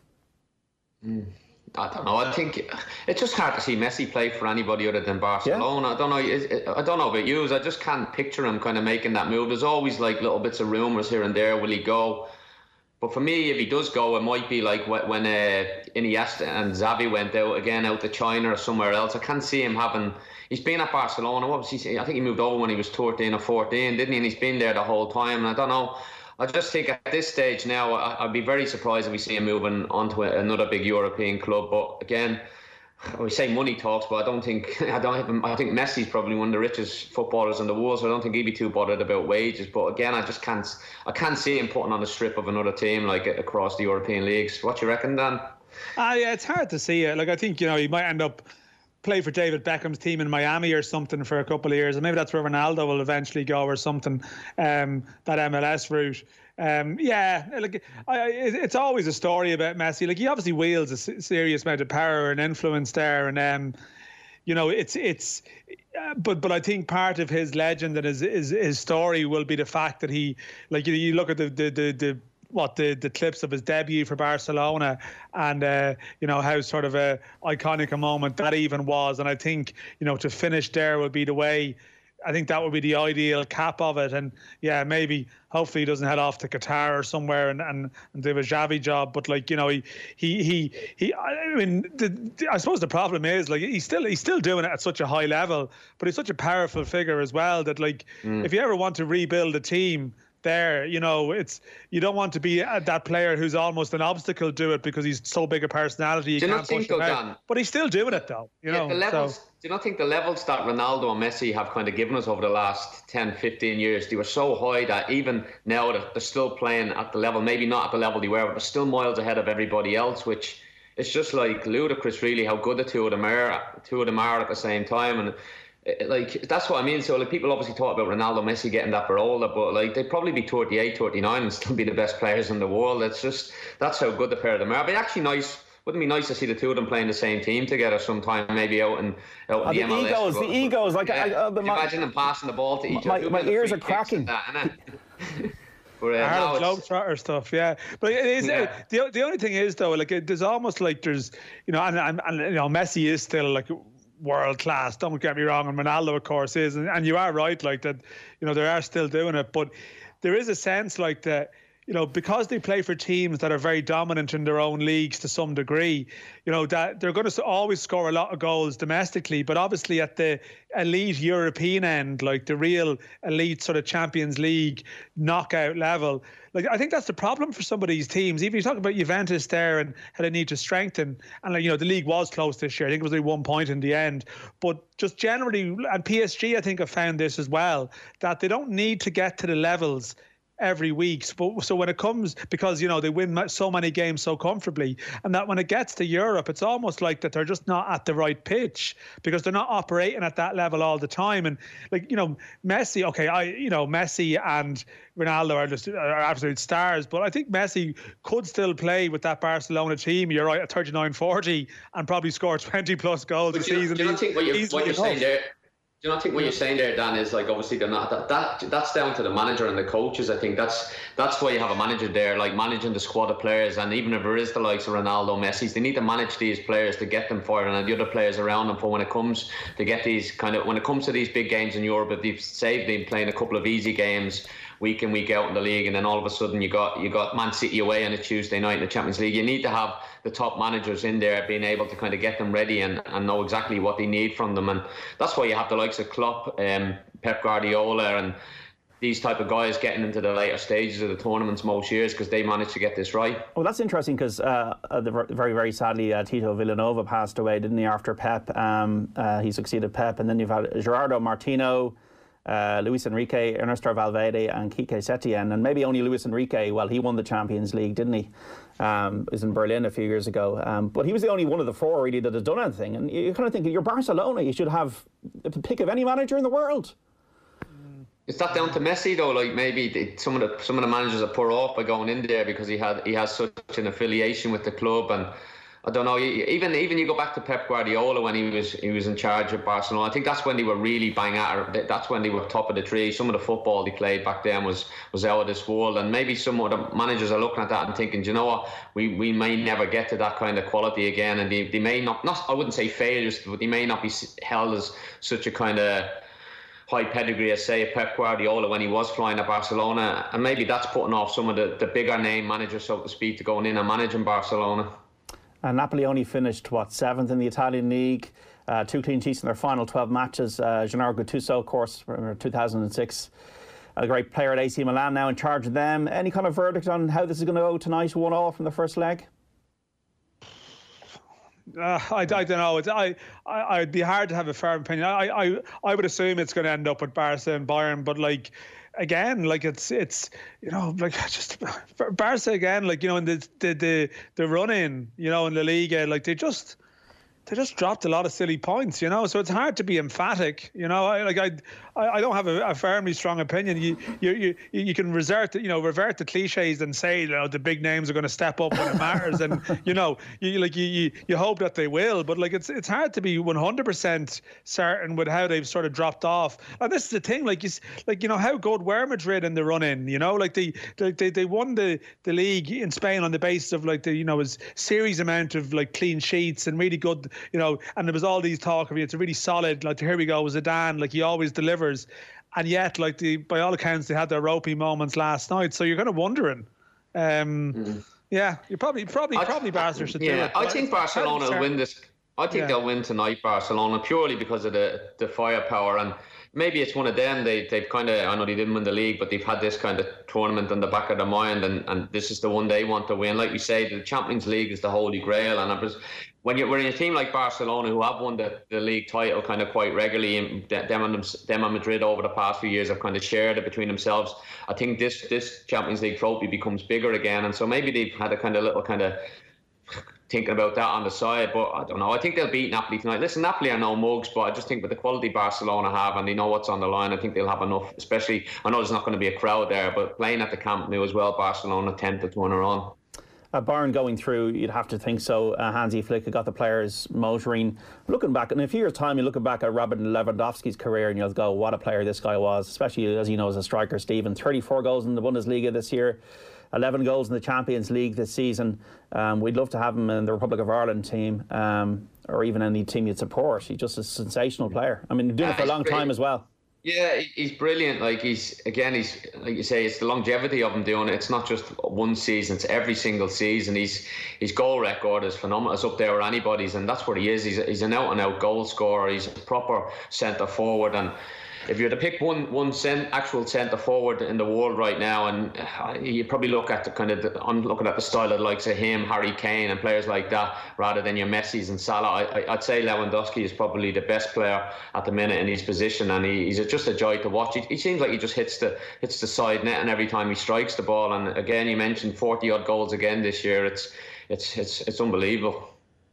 Mm. I don't know. I think it's just hard to see Messi play for anybody other than Barcelona. Yeah. I don't know. I don't know about you. I just can't picture him kind of making that move. There's always like little bits of rumours here and there. Will he go? But for me, if he does go, it might be like when uh, Iniesta and Xavi went out again, out to China or somewhere else. I can't see him having. He's been at Barcelona. What was he? I think he moved over when he was thirteen or fourteen, didn't he? And he's been there the whole time. And I don't know. I just think at this stage now, I'd be very surprised if we see him moving on to another big European club. But again, we say money talks, but I don't think I don't have, I think Messi's probably one of the richest footballers in the world, so I don't think he'd be too bothered about wages. But again, I just can't I can't see him putting on the strip of another team like across the European leagues. What do you reckon, Dan? Uh, yeah, it's hard to see it. Like I think you know he might end up play for David Beckham's team in Miami or something for a couple of years, and maybe that's where Ronaldo will eventually go or something. Um, that M L S route. Um, yeah, like I, it's always a story about Messi. Like he obviously wields a serious amount of power and influence there, and um, you know, it's it's. Uh, but but I think part of his legend and his his, his story will be the fact that he, like you, you look at the the the. the what the, the clips of his debut for Barcelona and uh, you know how sort of a iconic a moment that even was, and I think you know to finish there would be the way. I think that would be the ideal cap of it, and yeah, maybe hopefully he doesn't head off to Qatar or somewhere and, and, and do a Xavi job. But like you know, he he he he. I mean, the, the, I suppose the problem is like he's still he's still doing it at such a high level, but he's such a powerful figure as well that like mm. if you ever want to rebuild a team. There, you know, it's you don't want to be that player who's almost an obstacle to it because he's so big a personality. You do you can't not think push though, him out. Dan? But he's still doing it though. You yeah, know, the levels. So. Do you not think the levels that Ronaldo and Messi have kind of given us over the last ten, fifteen years, they were so high that even now that they're still playing at the level, maybe not at the level they were, but they're still miles ahead of everybody else, which it's just like ludicrous, really, how good the two of them are. Two of them are at the same time, and. Like that's what I mean. So like people obviously talk about Ronaldo, Messi getting that Barola, but like they'd probably be thirty-eight, thirty-nine and still be the best players in the world. It's just that's how good the pair of them are. It'd be actually nice. Wouldn't it be nice to see the two of them playing the same team together sometime, maybe out in out in oh, the, the M L S. Egos, the egos, like yeah. I, uh, the, my, imagine them passing the ball to each my, other. My ears are cracking. That, But, uh, Hard Globetrotter stuff, yeah. But it is, yeah. Uh, the the only thing is though, like it, there's almost like there's you know, and, and, and you know, Messi is still like. World class, don't get me wrong, and Ronaldo of course is, and, and you are right, like that, you know, they are still doing it, but there is a sense like that, you know, because they play for teams that are very dominant in their own leagues to some degree, you know, that they're going to always score a lot of goals domestically, but obviously at the elite European end, like the real elite sort of Champions League knockout level, like I think that's the problem for some of these teams. Even you talk about Juventus there and how they need to strengthen, and like you know the league was close this year. I think it was only one point in the end, but just generally, and P S G I think have found this as well, that they don't need to get to the levels every week. So, so when it comes, because, you know, they win so many games so comfortably, and that when it gets to Europe, it's almost like that they're just not at the right pitch because they're not operating at that level all the time. And like, you know, Messi, okay, I, you know, Messi and Ronaldo are just are absolute stars, but I think Messi could still play with that Barcelona team. You're right, at thirty-nine forty, and probably score twenty plus goals but a you season. Do you not think what you're, what you're saying there? Do you not think what you're saying there, Dan, is like obviously they're not that, that that's down to the manager and the coaches. I think that's that's why you have a manager there, like managing the squad of players. And even if there is the likes of Ronaldo, Messi, they need to manage these players to get them fired, and the other players around them for when it comes to get these kind of when it comes to these big games in Europe. If they've saved them playing a couple of easy games week in, week out in the league, and then all of a sudden you got you got Man City away on a Tuesday night in the Champions League. You need to have the top managers in there being able to kind of get them ready and, and know exactly what they need from them. And that's why you have the likes of Klopp, um, Pep Guardiola and these type of guys getting into the later stages of the tournaments most years because they managed to get this right. Well, that's interesting because uh, uh, very, very sadly, uh, Tito Villanova passed away, didn't he, after Pep? Um, uh, he succeeded Pep. And then you've had Gerardo Martino, Uh, Luis Enrique, Ernesto Valverde and Quique Setien, and maybe only Luis Enrique. Well, he won the Champions League, didn't he? Um, was in Berlin a few years ago, um, but he was the only one of the four really that has done anything. And you kind of think, you're Barcelona, you should have the pick of any manager in the world. Is that down to Messi though? Like maybe some of the some of the managers are put off by going in there because he had he has such an affiliation with the club. And I don't know. Even even you go back to Pep Guardiola when he was he was in charge of Barcelona. I think that's when they were really bang at it. That's when they were top of the tree. Some of the football they played back then was was out of this world. And maybe some of the managers are looking at that and thinking, do you know what? We we may never get to that kind of quality again. And they they may not not I wouldn't say failures, but they may not be held as such a kind of high pedigree as say Pep Guardiola when he was flying at Barcelona. And maybe that's putting off some of the the bigger name managers, so to speak, to going in and managing Barcelona. And Napoli only finished, what, seventh in the Italian league, uh, two clean sheets in their final twelve matches. Uh, Gennaro Gattuso, of course, from two thousand six, a great player at A C Milan, now in charge of them. Any kind of verdict on how this is going to go tonight, one all from the first leg? Uh, I, I don't know. It's, I, I, I'd be hard to have a firm opinion. I, I, I would assume it's going to end up with Barca and Bayern, but like, again, like it's it's you know like just Barca again, like you know in the the the, the run in, you know in the Liga, like they just they just dropped a lot of silly points, you know. So it's hard to be emphatic, you know. I, like I, I don't have a, a firmly strong opinion. You, you, you, you can revert, you know, revert the cliches and say, you know, the big names are going to step up when it matters, and you know, you like you, you, you hope that they will. But like it's it's hard to be one hundred percent certain with how they've sort of dropped off. And this is the thing, like you, like you know, how good were Madrid in the run in? You know, like they they they won the the league in Spain on the basis of like the you know his series amount of like clean sheets and really good. You know, and there was all these talk of it's a really solid, like here we go, Zidane, like he always delivers, and yet like the by all accounts they had their ropey moments last night. So you're kind of wondering, um, mm. yeah, you probably probably I, probably Barca should yeah, do it. I think Barcelona will win this. I think yeah. they'll win tonight, Barcelona, purely because of the the firepower. And maybe it's one of them. They they've kind of I know they didn't win the league, but they've had this kind of tournament in the back of their mind, and and this is the one they want to win. Like we say, the Champions League is the holy grail, and I was. When you're in a team like Barcelona, who have won the, the league title kind of quite regularly, and them and them and Madrid over the past few years have kind of shared it between themselves. I think this this Champions League trophy becomes bigger again, and so maybe they've had a kind of little kind of thinking about that on the side. But I don't know. I think they'll beat Napoli tonight. Listen, Napoli are no mugs, but I just think with the quality Barcelona have, and they know what's on the line, I think they'll have enough. Especially, I know there's not going to be a crowd there, but playing at the Camp Nou as well, Barcelona tend to turn around. Uh, Bayern going through, you'd have to think so. Uh, Hansi Flick had got the players motoring. Looking back, in a few years' time, you're looking back at Robert Lewandowski's career and you'll go, what a player this guy was, especially as you know as a striker, Stephen. thirty-four goals in the Bundesliga this year, eleven goals in the Champions League this season. Um, we'd love to have him in the Republic of Ireland team, um, or even any team you'd support. He's just a sensational player. I mean, he's doing yeah, it for a long time as well. Yeah, he's brilliant. Like he's again, he's like you say, it's the longevity of him doing it. It's not just one season; it's every single season. He's his goal record is phenomenal. It's up there with anybody's, and that's what he is. He's he's an out and out goal scorer. He's a proper centre forward, and if you were to pick one one cent, actual centre forward in the world right now, and uh, you probably look at the kind of the, I'm looking at the style of the likes of him, Harry Kane, and players like that, rather than your Messis and Salah. I, I'd say Lewandowski is probably the best player at the minute in his position, and he, he's just a joy to watch. He, he seems like he just hits the hits the side net, and every time he strikes the ball. And again, you mentioned forty odd goals again this year. It's it's it's it's unbelievable.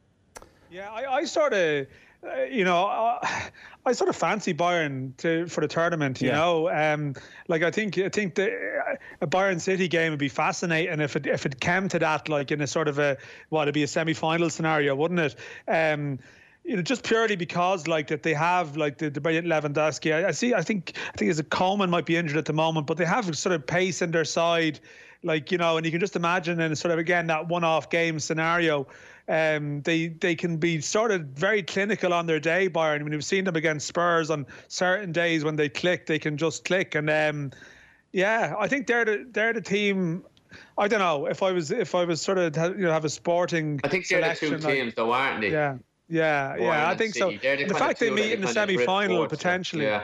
Yeah, I, I sort of. Uh, you know, uh, I sort of fancy Bayern to, for the tournament. You yeah. know, um, like I think I think the a Bayern City game would be fascinating if it if it came to that, like in a sort of a what it'd be a semi-final scenario, wouldn't it? Um, you know, just purely because like that they have like the, the brilliant Lewandowski. I, I see. I think I think as a Coleman might be injured at the moment, but they have sort of pace in their side. Like, you know, and you can just imagine in sort of again that one-off game scenario. Um, they they can be sort of very clinical on their day, Bayern. I mean, we've seen them against Spurs on certain days when they click, they can just click. And um, yeah, I think they're the they're the team. I don't know if I was if I was sort of you know have a sporting. I think they're the two like, teams, though, aren't they? Yeah, yeah, Bayern yeah. I think City. so. The, the fact they meet in the semi-final potentially. Yeah.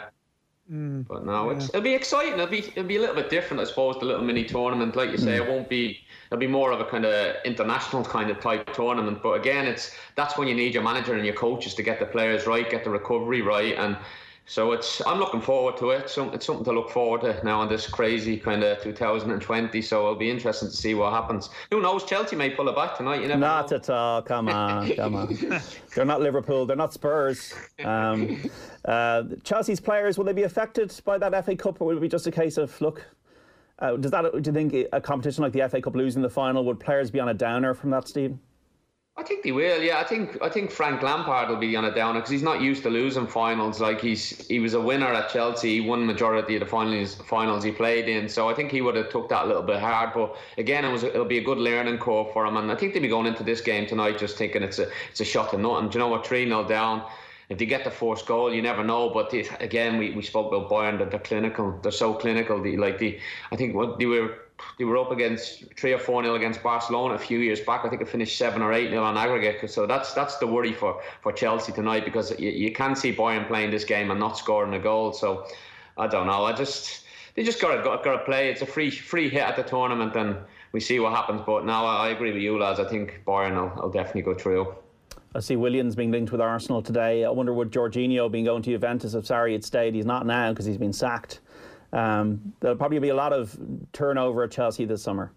Mm, but no, yeah. it's, it'll be exciting. It'll be it'll be a little bit different, I suppose. The little mini tournament, like you say, mm. it won't be. It'll be more of a kind of international kind of type tournament. But again, it's that's when you need your manager and your coaches to get the players right, get the recovery right, and so it's. I'm looking forward to it. So it's something to look forward to now in this crazy kind of two thousand twenty. So it'll be interesting to see what happens. Who knows? Chelsea may pull it back tonight. You never Not know. at all. Come on, come on. They're not Liverpool. They're not Spurs. Um, uh, Chelsea's players, will they be affected by that F A Cup, or will it be just a case of look? Uh, does that? Do you think a competition like the F A Cup losing the final, would players be on a downer from that, Stephen? I think they will. Yeah, I think I think Frank Lampard will be on a downer because he's not used to losing finals. Like he's he was a winner at Chelsea. He won majority of the finals finals he played in. So I think he would have took that a little bit hard. But again, it was it'll be a good learning curve for him. And I think they'll be going into this game tonight just thinking it's a it's a shot to nothing. Do you know what? three nil down. If they get the first goal, you never know. But they, again, we, we spoke about Bayern. That they're clinical. They're so clinical. They, like the, I think what they were they were up against three or four nil against Barcelona a few years back. I think it finished seven or eight nil on aggregate. So that's that's the worry for, for Chelsea tonight because you, you can see Bayern playing this game and not scoring a goal. So I don't know. I just they just got to got, got to play. It's a free free hit at the tournament, and we see what happens. But now I, I agree with you, lads. I think Bayern will, will definitely go through. I see Williams being linked with Arsenal today. I wonder would Jorginho being going to Juventus if Sarri had stayed? He's not now because he's been sacked. Um, there'll probably be a lot of turnover at Chelsea this summer.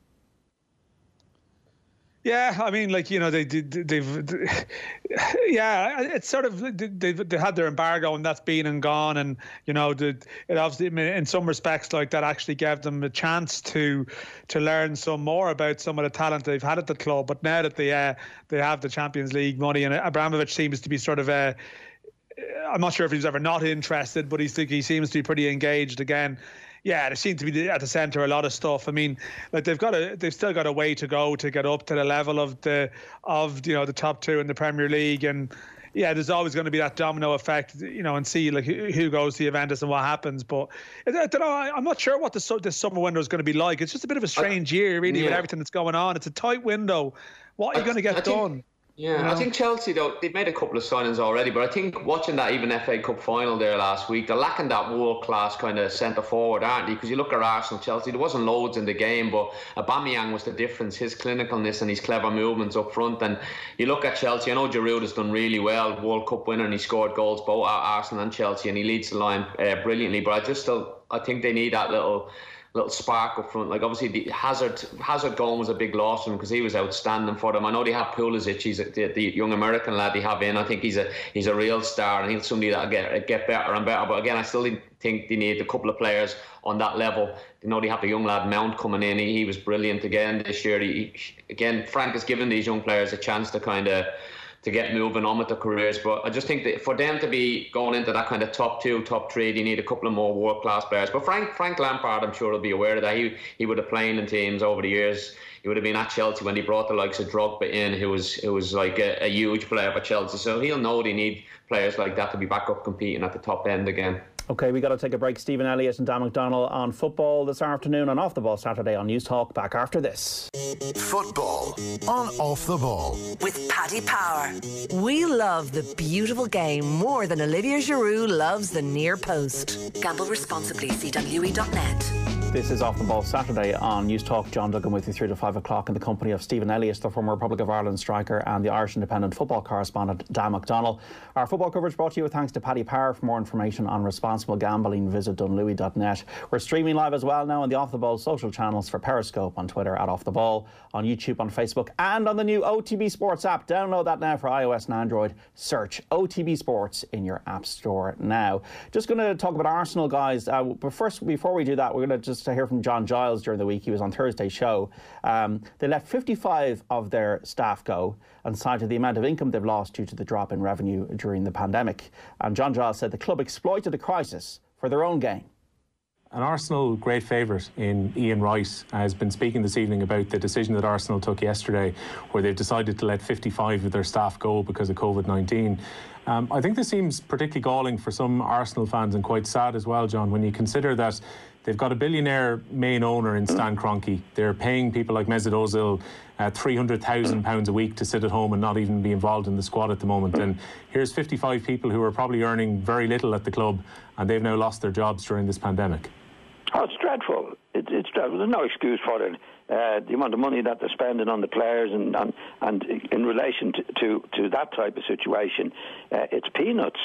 Yeah, I mean, like, you know, they, they, they've, they, yeah, it's sort of, they, they had their embargo and that's been and gone. And, you know, the, it obviously, in some respects, like that actually gave them a chance to to learn some more about some of the talent they've had at the club. But now that they, uh, they have the Champions League money and Abramovich seems to be sort of, uh, I'm not sure if he was ever not interested, but he's, he seems to be pretty engaged again. Yeah, they seem to be at the centre of a lot of stuff. I mean, like they've got a, they've still got a way to go to get up to the level of the, of you know the top two in the Premier League, and yeah, there's always going to be that domino effect, you know, and see like who goes to Juventus and what happens. But I don't know, I'm not sure what the this summer window is going to be like. It's just a bit of a strange year, really, yeah. with everything that's going on. It's a tight window. What are you going to get I done? Think- Yeah, you know? I think Chelsea, though, they've made a couple of signings already, but I think watching that even F A Cup final there last week, they're lacking that world-class kind of centre-forward, aren't they? Because you look at Arsenal, Chelsea, there wasn't loads in the game, but Aubameyang was the difference, his clinicalness and his clever movements up front. And you look at Chelsea, I know Giroud has done really well, World Cup winner, and he scored goals both at Arsenal and Chelsea, and he leads the line uh, brilliantly, but I just still, I think they need that little... little spark up front. Like obviously the Hazard Hazard going was a big loss for him because he was outstanding for them. I know they have Pulisic, he's a, the, the young American lad they have in. I think he's a he's a real star and he'll somebody that'll get get better and better. But again, I still think they need a couple of players on that level. You know, they have the young lad Mount coming in. He, he was brilliant again this year. He, again, Frank has given these young players a chance to kind of to get moving on with their careers. But I just think that for them to be going into that kind of top two, top three, they need a couple of more world-class players. But Frank Frank Lampard, I'm sure, will be aware of that. He he would have played in teams over the years. He would have been at Chelsea when he brought the likes of Drogba in, who was who was like a, a huge player for Chelsea. So he'll know they need players like that to be back up competing at the top end again. OK, we got to take a break. Stephen Elliott and Dan McDonnell on football this afternoon, and Off the Ball Saturday on News Talk. Back after this. Football on Off the Ball with Paddy Power. We love the beautiful game more than Olivier Giroud loves the near post. Gamble responsibly. C W E dot net. This is Off the Ball Saturday on News Talk. John Duggan with you through to five o'clock in the company of Stephen Elliott, the former Republic of Ireland striker, and the Irish Independent football correspondent Dan McDonnell. Our football coverage brought to you with thanks to Paddy Power. For more information on responsible gambling, visit dunlewy dot net. We're streaming live as well now on the Off the Ball social channels for Periscope on Twitter at Off the Ball, on YouTube, on Facebook, and on the new O T B Sports app. Download that now for iOS and Android. Search O T B Sports in your app store now. Just going to talk about Arsenal, guys. Uh, but first, before we do that, we're going to just to hear from John Giles during the week. He was on Thursday's show. Um, they let fifty-five of their staff go and cited the amount of income they've lost due to the drop in revenue during the pandemic. And John Giles said the club exploited the crisis for their own gain. An Arsenal great favourite in Ian Wright has been speaking this evening about the decision that Arsenal took yesterday, where they've decided to let fifty-five of their staff go because of COVID nineteen. Um, I think this seems particularly galling for some Arsenal fans and quite sad as well, John, when you consider that they've got a billionaire main owner in Stan Kroenke. They're paying people like Mesut Ozil uh, three hundred thousand pounds a week to sit at home and not even be involved in the squad at the moment. And here's fifty-five people who are probably earning very little at the club, and they've now lost their jobs during this pandemic. Oh, it's dreadful. It, it's dreadful. There's no excuse for it. Uh, the amount of money that they're spending on the players and and, and in relation to, to, to that type of situation, uh, it's peanuts.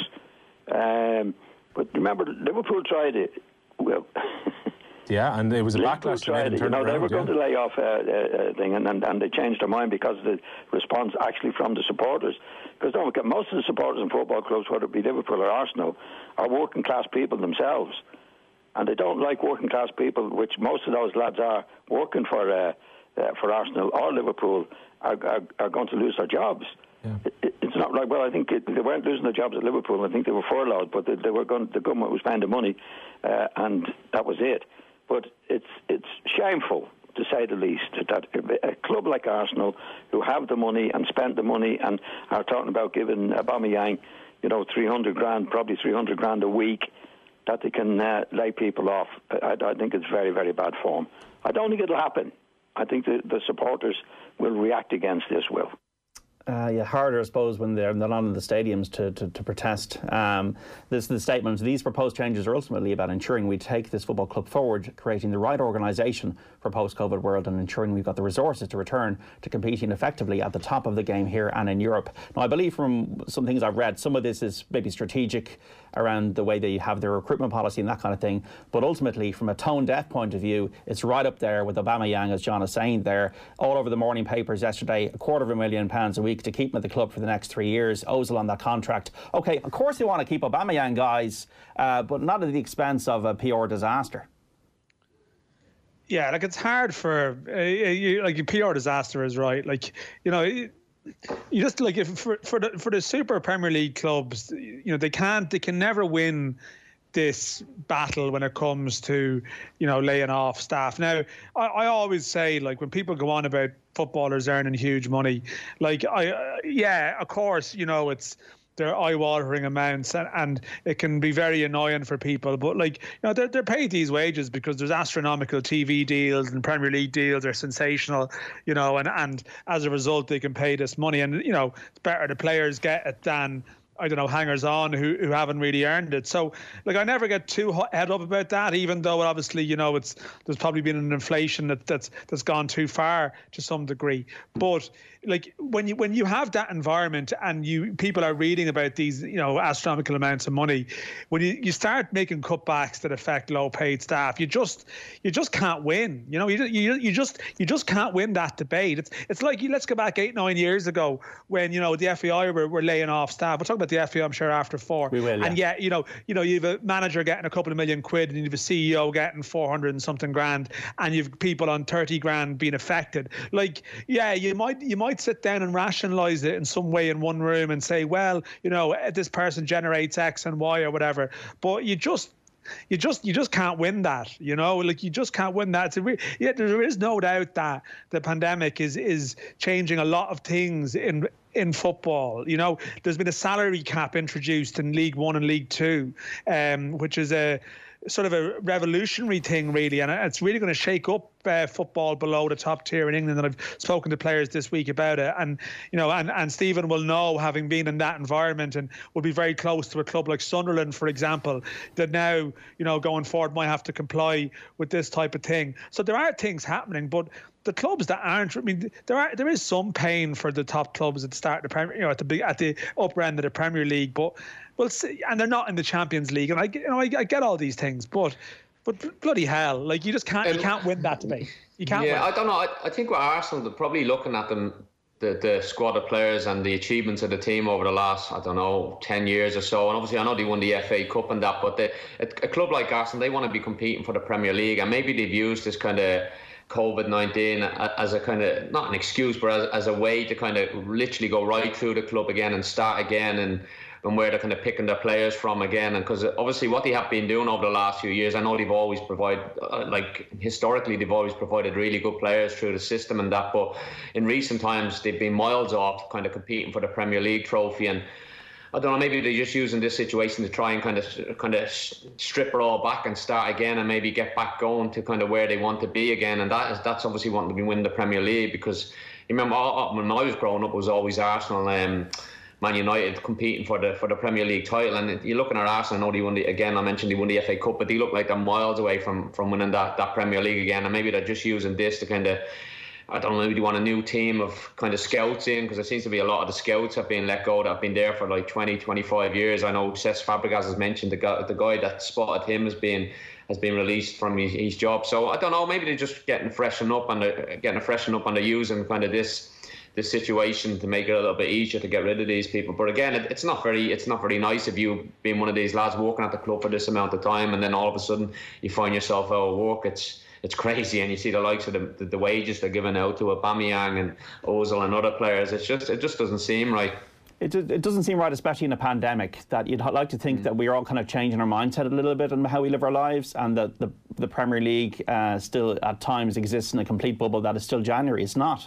Um, but remember, Liverpool tried it. Well, yeah, and there was a backlash. Tried it. You know, they were going to lay off a uh, uh, thing, and, and, and they changed their mind because of the response actually from the supporters. Because don't forget, most of the supporters in football clubs, whether it be Liverpool or Arsenal, are working class people themselves. And they don't like working class people, which most of those lads are working for uh, uh, for Arsenal or Liverpool, are, are, are going to lose their jobs. Yeah. It, it's not like, well, I think it, they weren't losing their jobs at Liverpool. I think they were furloughed, but they, they were going, the government was spending money, uh, and that was it. But it's it's shameful, to say the least, that a club like Arsenal, who have the money and spent the money and are talking about giving Aubameyang, you know, three hundred grand, probably three hundred grand a week, that they can uh, lay people off. I, I think it's very, very bad form. I don't think it'll happen. I think the, the supporters will react against this, Will. Uh, yeah, harder, I suppose, when they're, they're not in the stadiums to, to, to protest. Um, this the statement. These proposed changes are ultimately about ensuring we take this football club forward, creating the right organisation for post-COVID world, and ensuring we've got the resources to return to competing effectively at the top of the game here and in Europe. Now, I believe from some things I've read, some of this is maybe strategic around the way they have their recruitment policy and that kind of thing. But ultimately, from a tone-deaf point of view, it's right up there with Aubameyang, as John is saying there. All over the morning papers yesterday, a quarter of a million pounds a week to keep him at the club for the next three years. Ozil on that contract. OK, of course they want to keep Aubameyang, guys, uh, but not at the expense of a P R disaster. Yeah, like it's hard for, uh, you, like a P R disaster is right. Like, you know, you just like if for for the for the Super Premier League clubs, you know, they can't, they can never win this battle when it comes to, you know, laying off staff. Now, I, I always say, like, when people go on about footballers earning huge money, like, I, uh, yeah, of course, you know, it's, they're eye-watering amounts, and, and it can be very annoying for people. But, like, you know, they're, they're paid these wages because there's astronomical T V deals, and Premier League deals are sensational, you know, and, and as a result, they can pay this money. And, you know, it's better the players get it than, I don't know, hangers-on who, who haven't really earned it. So, like, I never get too head up about that, even though obviously, you know, it's there's probably been an inflation that, that's that's gone too far to some degree. But, like, when you when you have that environment and you people are reading about these, you know, astronomical amounts of money, when you, you start making cutbacks that affect low-paid staff, you just you just can't win. You know, you you you just you just can't win that debate. It's it's like, let's go back eight nine years ago when, you know, the F A I were, were laying off staff. We're talking about the F A I, I'm sure, after four. We will, yeah. And yet, you know, you know, you have a manager getting a couple of million quid, and you have a C E O getting four hundred and something grand, and you've people on thirty grand being affected. Like, yeah, you might you might sit down and rationalise it in some way in one room and say, well, you know, this person generates X and Y or whatever, but you just You just you just can't win that, you know. Like you just can't win that. Re- yeah, there is no doubt that the pandemic is is changing a lot of things in in football. You know, there's been a salary cap introduced in League One and League Two, um, which is a sort of a revolutionary thing, really, and it's really going to shake up uh, football below the top tier in England. And I've spoken to players this week about it, and you know, and and Stephen will know, having been in that environment, and will be very close to a club like Sunderland, for example, that now, you know, going forward might have to comply with this type of thing. So there are things happening, but the clubs that aren't, I mean, there are there is some pain for the top clubs at the start of the Premier, you know, at the at the upper end of the Premier League, but we'll see, and they're not in the Champions League, and I, you know, I, I get all these things, but but bloody hell, like you just can't um, you can't win that debate. You can't. Yeah, win. I don't know. I, I think with Arsenal, they're probably looking at them, the the squad of players and the achievements of the team over the last, I don't know, ten years or so. And obviously, I know they won the F A Cup and that, but the, a, a club like Arsenal, they want to be competing for the Premier League, and maybe they've used this kind of COVID nineteen as a kind of, not an excuse, but as, as a way to kind of literally go right through the club again and start again, and and where they're kind of picking their players from again. And because obviously what they have been doing over the last few years, I know they've always provided, uh, like historically, they've always provided really good players through the system and that, but in recent times they've been miles off kind of competing for the Premier League trophy. And I don't know, maybe they're just using this situation to try and kind of kind of strip it all back and start again, and maybe get back going to kind of where they want to be again. And that is that's obviously wanting to win the Premier League, because you remember when I was growing up, it was always Arsenal, um, Man United competing for the for the Premier League title. And you're looking at Arsenal, I know they won the, again, I mentioned they won the F A Cup, but they look like they're miles away from from winning that that Premier League again. And maybe they're just using this to kind of, I don't know, maybe they want a new team of kind of scouts in, because there seems to be a lot of the scouts have been let go that have been there for like twenty, twenty-five years. I know Cesc Fabregas has mentioned the guy, the guy that spotted him has been has been released from his, his job. So I don't know, maybe they're just getting freshened up and they're getting freshened up and they're using kind of this this situation to make it a little bit easier to get rid of these people. But again, it, it's not very it's not very nice if you being one of these lads working at the club for this amount of time, and then all of a sudden you find yourself out of work. It's It's crazy, and you see the likes of the, the, the wages they're giving out to Aubameyang and Ozil and other players. It's just it just doesn't seem right. It, it doesn't seem right, especially in a pandemic, that you'd like to think mm. that we're all kind of changing our mindset a little bit on how we live our lives, and that the, the Premier League uh, still at times exists in a complete bubble that is still January. It's not.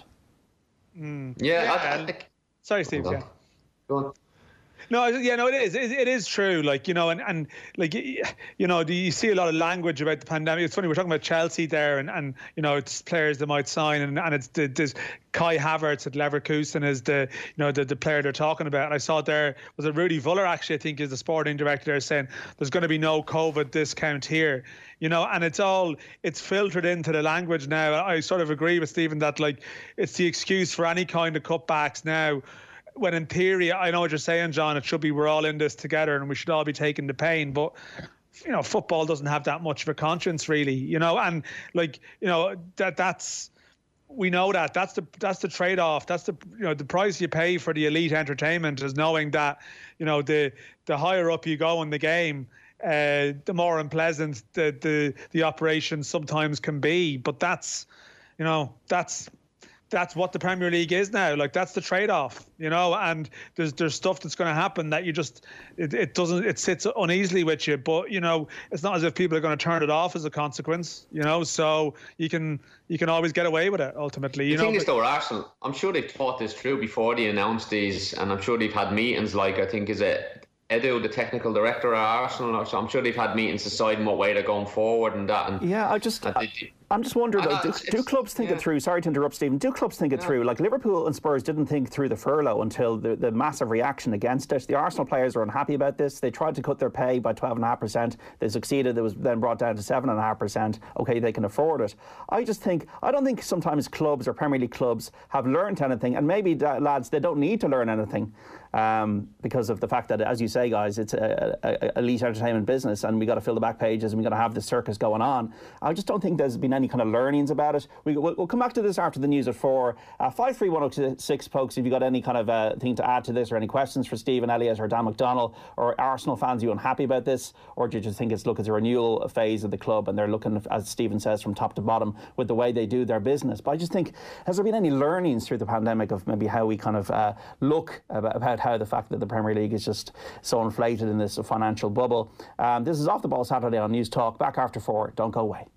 Mm. Yeah. yeah. I, I, I, Sorry, Steve. Go on. Yeah. Go on. No, yeah, no, it is. It, it is true. Like, you know, and, and like, you know, you see a lot of language about the pandemic. It's funny, we're talking about Chelsea there, and, and you know, it's players that might sign, and, and it's the, this Kai Havertz at Leverkusen is the, you know, the, the player they're talking about. And I saw there was a Rudy Vuller, actually, I think is the sporting director there, saying there's going to be no COVID discount here. You know, and it's all, it's filtered into the language now. I sort of agree with Stephen that, like, it's the excuse for any kind of cutbacks now, when in theory, I know what you're saying, John, it should be we're all in this together and we should all be taking the pain. But, you know, football doesn't have that much of a conscience, really, you know, and like, you know, that that's, we know that that's the that's the trade-off. That's the, you know, the price you pay for the elite entertainment is knowing that, you know, the the higher up you go in the game, uh, the more unpleasant the, the the operation sometimes can be. But that's, you know, that's that's what the Premier League is now. Like, that's the trade-off, you know, and there's there's stuff that's going to happen that you just, it, it doesn't, it sits uneasily with you, but, you know, it's not as if people are going to turn it off as a consequence, you know, so you can you can always get away with it, ultimately. You the know, thing is, though, Arsenal, I'm sure they've thought this through before they announced these, and I'm sure they've had meetings, like, I think, is it Edu, the technical director at Arsenal, or so I'm sure they've had meetings deciding what way they're going forward and that. And yeah, I just, I, I'm just wondering, I, like, do, it's, do clubs think yeah. it through? Sorry to interrupt, Stephen. Do clubs think it yeah. through? Like, Liverpool and Spurs didn't think through the furlough until the, the massive reaction against it. The Arsenal players were unhappy about this. They tried to cut their pay by twelve point five percent. They succeeded. It was then brought down to seven point five percent. Okay, they can afford it. I just think, I don't think sometimes clubs or Premier League clubs have learned anything, and maybe, uh, lads, they don't need to learn anything. Um, because of the fact that, as you say, guys, it's a, a, a elite entertainment business, and we got to fill the back pages, and we got to have the circus going on. I just don't think there's been any kind of learnings about it? We, we'll, we'll come back to this after the news at four. Uh, five three one oh two six, folks, if you've got any kind of uh, thing to add to this or any questions for Stephen Elliott or Dan McDonnell or Arsenal fans, are you unhappy about this? Or do you just think it's, look, it's a renewal phase of the club and they're looking, as Stephen says, from top to bottom with the way they do their business? But I just think, has there been any learnings through the pandemic of maybe how we kind of uh, look about, about how the fact that the Premier League is just so inflated in this financial bubble? Um, this is Off the Ball Saturday on News Talk. Back after four. Don't go away.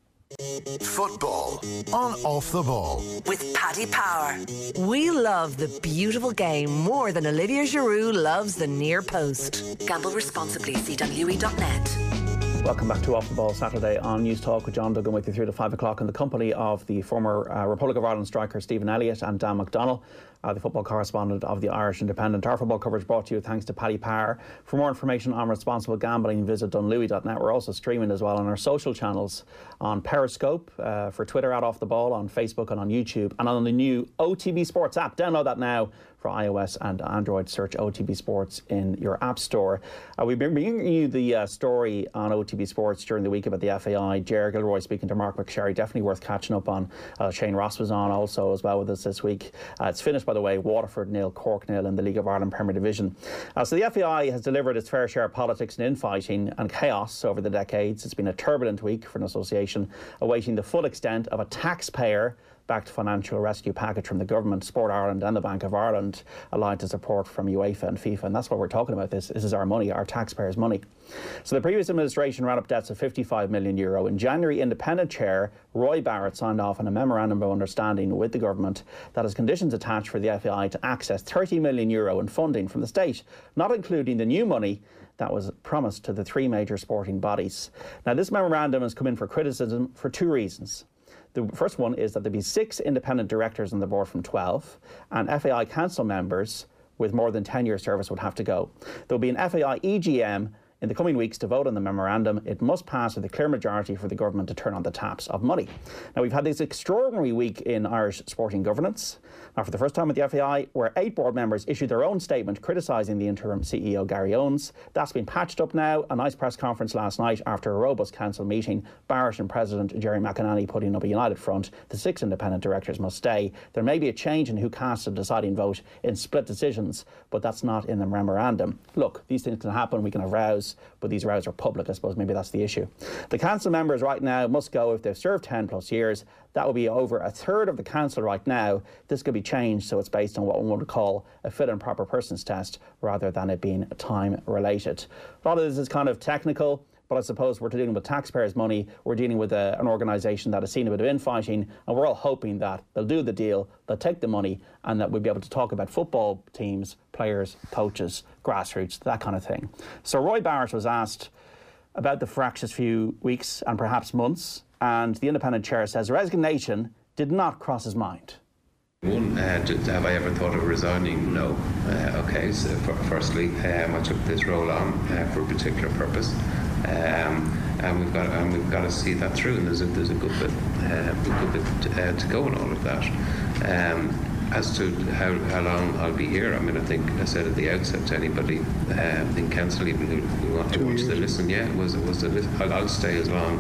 Football on Off the Ball with Paddy Power. We love the beautiful game more than Olivier Giroud loves the near post. Gamble responsibly. C W E dot net. Welcome back to Off the Ball Saturday on News Talk with John Duggan with you through to five o'clock in the company of the former uh, Republic of Ireland striker Stephen Elliott and Dan McDonnell, uh, the football correspondent of the Irish Independent. Our football coverage brought to you thanks to Paddy Power. For more information on responsible gambling, visit Dunlewy dot net. We're also streaming as well on our social channels on Periscope, uh, for Twitter at Off the Ball, on Facebook and on YouTube, and on the new O T B Sports app. Download that now for iOS and Android. Search O T B Sports in your app store. Uh, we've been bringing you the uh, story on O T B Sports during the week about the F A I. Ger Gilroy speaking to Mark McSherry. Definitely worth catching up on. Uh, Shane Ross was on also as well with us this week. Uh, it's finished, by the way, Waterford nil, Cork nil in the League of Ireland Premier Division. Uh, so the F A I has delivered its fair share of politics and infighting and chaos over the decades. It's been a turbulent week for an association awaiting the full extent of a taxpayer backed financial rescue package from the government, Sport Ireland and the Bank of Ireland, allied to support from UEFA and FIFA. And that's what we're talking about. This, this is our money, our taxpayers' money. So the previous administration ran up debts of fifty-five million euro. In January, independent chair Roy Barrett signed off on a memorandum of understanding with the government that has conditions attached for the F A I to access thirty million euro in funding from the state, not including the new money that was promised to the three major sporting bodies. Now, this memorandum has come in for criticism for two reasons. The first one is that there be six independent directors on the board from twelve, and F A I council members with more than ten years service would have to go. There will be an F A I E G M in the coming weeks to vote on the memorandum. It must pass with a clear majority for the government to turn on the taps of money. Now, we've had this extraordinary week in Irish sporting governance. Now, for the first time at the F A I, where eight board members issued their own statement criticising the interim C E O, Gary Owens. That's been patched up now. A nice press conference last night after a robust council meeting. Barrett and President Jerry McInerney putting up a united front. The six independent directors must stay. There may be a change in who casts a deciding vote in split decisions, but that's not in the memorandum. Look, these things can happen. We can have rows, but these rows are public. I suppose maybe that's the issue. The council members right now must go if they've served ten plus years. That will be over a third of the council right now. This could be changed so it's based on what one would call a fit and proper persons test rather than it being time related. A lot of this is kind of technical, but I suppose we're dealing with taxpayers' money. We're dealing with a, an organisation that has seen a bit of infighting, and we're all hoping that they'll do the deal, they'll take the money, and that we'll be able to talk about football teams, players, coaches, grassroots, that kind of thing. So Roy Barrett was asked about the fractious few weeks and perhaps months, and the independent chair says resignation did not cross his mind. One, uh, have I ever thought of resigning? No. Uh, okay, so for, firstly, um, I took this role on uh, for a particular purpose. Um, and we've got and we've got to see that through, and there's a there's a good bit uh, a good bit to, uh, to go in all of that. Um, as to how, how long I'll be here, I mean, I think I said at the outset to anybody um, in council, even who, who want to watch the listen, yeah, it was it was the listen. I'll, I'll stay as long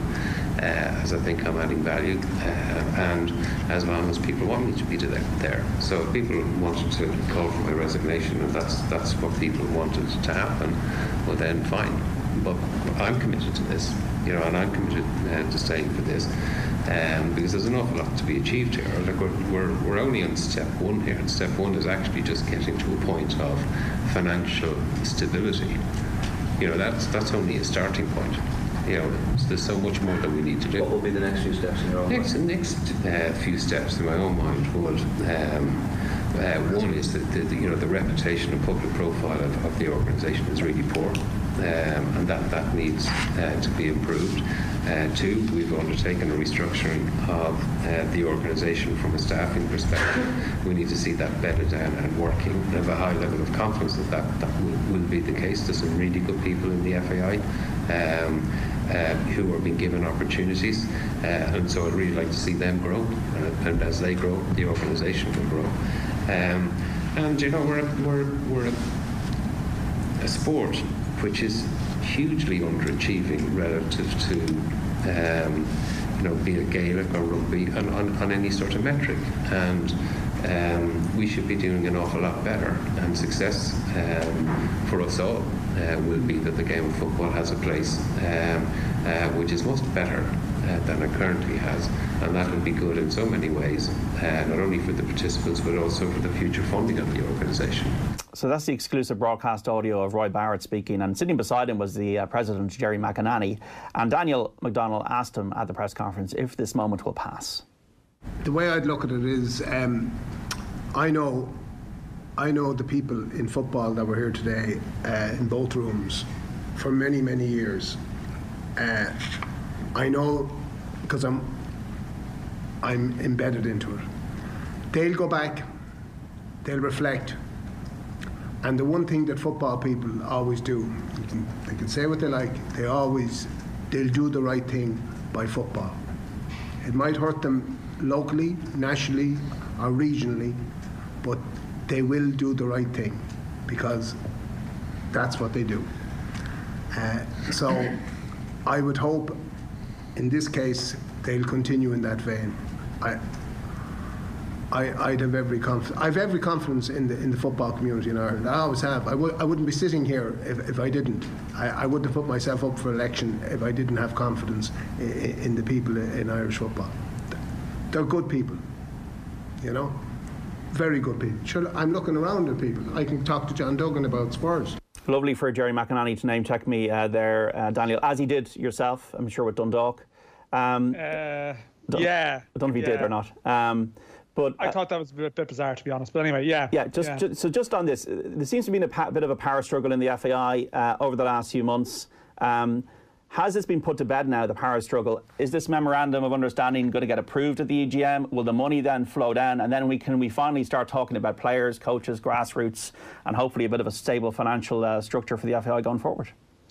uh, as I think I'm adding value, uh, and as long as people want me to be there. So if people wanted to call for my resignation, and that's that's what people wanted to happen, well then fine. But I'm committed to this, you know, and I'm committed uh, to staying for this, um, because there's an awful lot to be achieved here. Like we're, we're, we're only on step one here, and step one is actually just getting to a point of financial stability. You know, that's that's only a starting point. You know, there's so much more that we need to do. What will be the next few steps in your own next, mind? The next uh, few steps in my own mind would. Um, uh, one is that the, the, you know, the reputation and public profile of, of the organisation is really poor. Um, and that, that needs uh, to be improved. Uh, two, we've undertaken a restructuring of uh, the organisation from a staffing perspective. We need to see that bedded down and working. I have a high level of confidence that that, that will, will be the case. There's some really good people in the F A I um, uh, who are being given opportunities, uh, and so I'd really like to see them grow, uh, and as they grow, the organisation will grow. Um, and you know, we're, we're, we're a, a sport which is hugely underachieving relative to, um, you know, be it Gaelic or rugby, on, on, on any sort of metric. And um, we should be doing an awful lot better. And success um, for us all uh, will be that the game of football has a place um, uh, which is much better uh, than it currently has. And that will be good in so many ways, uh, not only for the participants but also for the future funding of the organisation. So that's the exclusive broadcast audio of Roy Barrett speaking, and sitting beside him was the uh, President, Jerry McInerney, and Daniel McDonnell asked him at the press conference if this moment will pass. The way I'd look at it is, um, I know I know the people in football that were here today uh, in both rooms for many, many years. Uh, I know because I'm I'm embedded into it. They'll go back, they'll reflect, and the one thing that football people always do, they can, they can say what they like, they always, they'll do the right thing by football. It might hurt them locally, nationally, or regionally, but they will do the right thing because that's what they do. Uh, so I would hope in this case they'll continue in that vein. I, I, I'd have every conf- I've every confidence in the in the football community in Ireland. I always have. I, w- I wouldn't be sitting here if, if I didn't. I, I wouldn't have put myself up for election if I didn't have confidence in, in the people in Irish football. They're good people, you know, very good people. Sure, I'm looking around at people. I can talk to John Duggan about Spurs. Lovely for Jerry McInerney to name check me uh, there, uh, Daniel, as he did yourself, I'm sure, with Dundalk. Um, uh, Don't, yeah. I don't know if he yeah. did or not. Um, but uh, I thought that was a bit, bit bizarre, to be honest. But anyway, yeah. Yeah. Just, yeah. just so just on this, there seems to be a pa- bit of a power struggle in the F A I uh, over the last few months. Um, has this been put to bed now? The power struggle. Is this memorandum of understanding going to get approved at the E G M? Will the money then flow down, and then we can we finally start talking about players, coaches, grassroots, and hopefully a bit of a stable financial uh, structure for the F A I going forward?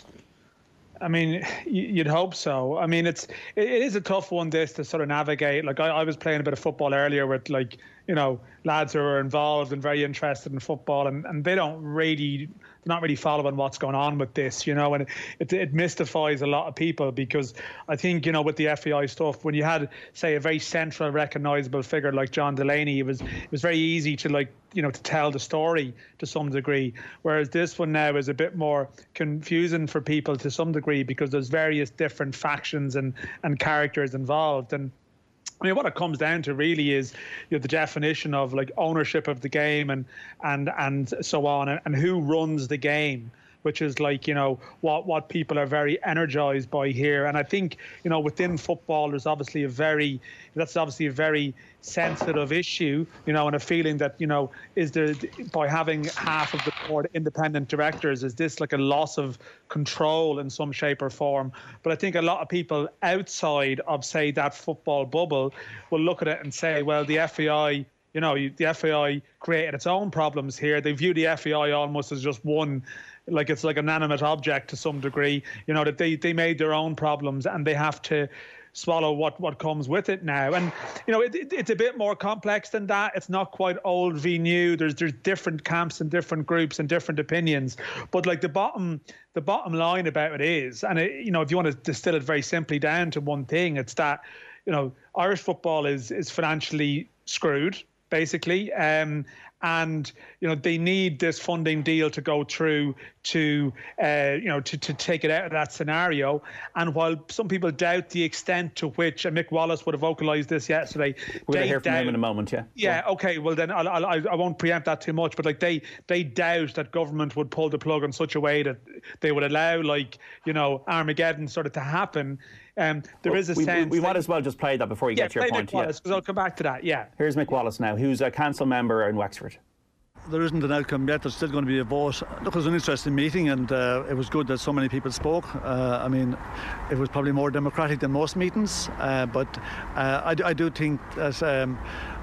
I mean, you'd hope so. I mean, it's it is a tough one, this, to sort of navigate. Like, I, I was playing a bit of football earlier with, like, you know, lads who are involved and very interested in football, and, and they don't really, they're not really following what's going on with this, you know, and it, it mystifies a lot of people, because I think, you know, with the F A I stuff, when you had, say, a very central, recognisable figure like John Delaney, it was it was very easy to, like, you know, to tell the story to some degree, whereas this one now is a bit more confusing for people to some degree, because there's various different factions and, and characters involved. And I mean, what it comes down to really is, you know, the definition of, like, ownership of the game and and and so on, and, and who runs the game, which is, like, you know, what what people are very energised by here. And I think, you know, within football, there's obviously a very, that's obviously a very sensitive issue, you know, and a feeling that, you know, is there, by having half of the board independent directors, is this like a loss of control in some shape or form? But I think a lot of people outside of, say, that football bubble will look at it and say, well, the F A I, you know, the F A I created its own problems here. They view the F A I almost as just one, like it's like an inanimate object to some degree, you know, that they, they made their own problems and they have to swallow what, what comes with it now. And, you know, it, it, it's a bit more complex than that. It's not quite old v new. There's there's different camps and different groups and different opinions. But, like, the bottom the bottom line about it is, and, it, you know, if you want to distill it very simply down to one thing, it's that, you know, Irish football is is financially screwed, basically. Um, and, you know, they need this funding deal to go through to, uh, you know, to, to take it out of that scenario. And while some people doubt the extent to which, and Mick Wallace would have vocalised this yesterday. We're going to hear from doubt, him in a moment, yeah. Yeah, okay, well then I'll, I'll, I won't preempt that too much, but, like, they, they doubt that government would pull the plug in such a way that they would allow, like, you know, Armageddon sort of to happen. Um, there well, is a we, sense. We, we might as well just play that before you yeah, get to your play point. Mick Wallace, because yeah. I'll come back to that, yeah. Here's Mick Wallace now, who's a council member in Wexford. There isn't an outcome yet. There's still going to be a vote. Look, it was an interesting meeting, and uh, it was good that so many people spoke. Uh, I mean, it was probably more democratic than most meetings, uh, but uh, I, I do think that um,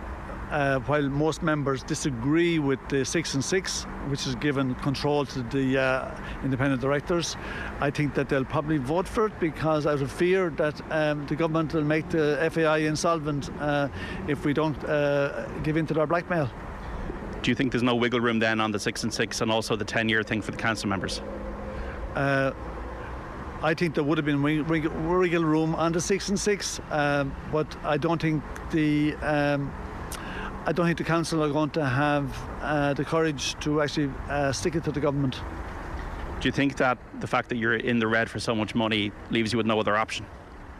uh, while most members disagree with the six and six, which has given control to the uh, independent directors, I think that they'll probably vote for it, because out of fear that um, the government will make the F A I insolvent uh, if we don't uh, give in to their blackmail. Do you think there's no wiggle room then on the six and six and also the ten-year thing for the council members? Uh, I think there would have been wiggle, wiggle room on the six and six, um, but I don't think the um, I don't think the council are going to have uh, the courage to actually uh, stick it to the government. Do you think that the fact that you're in the red for so much money leaves you with no other option?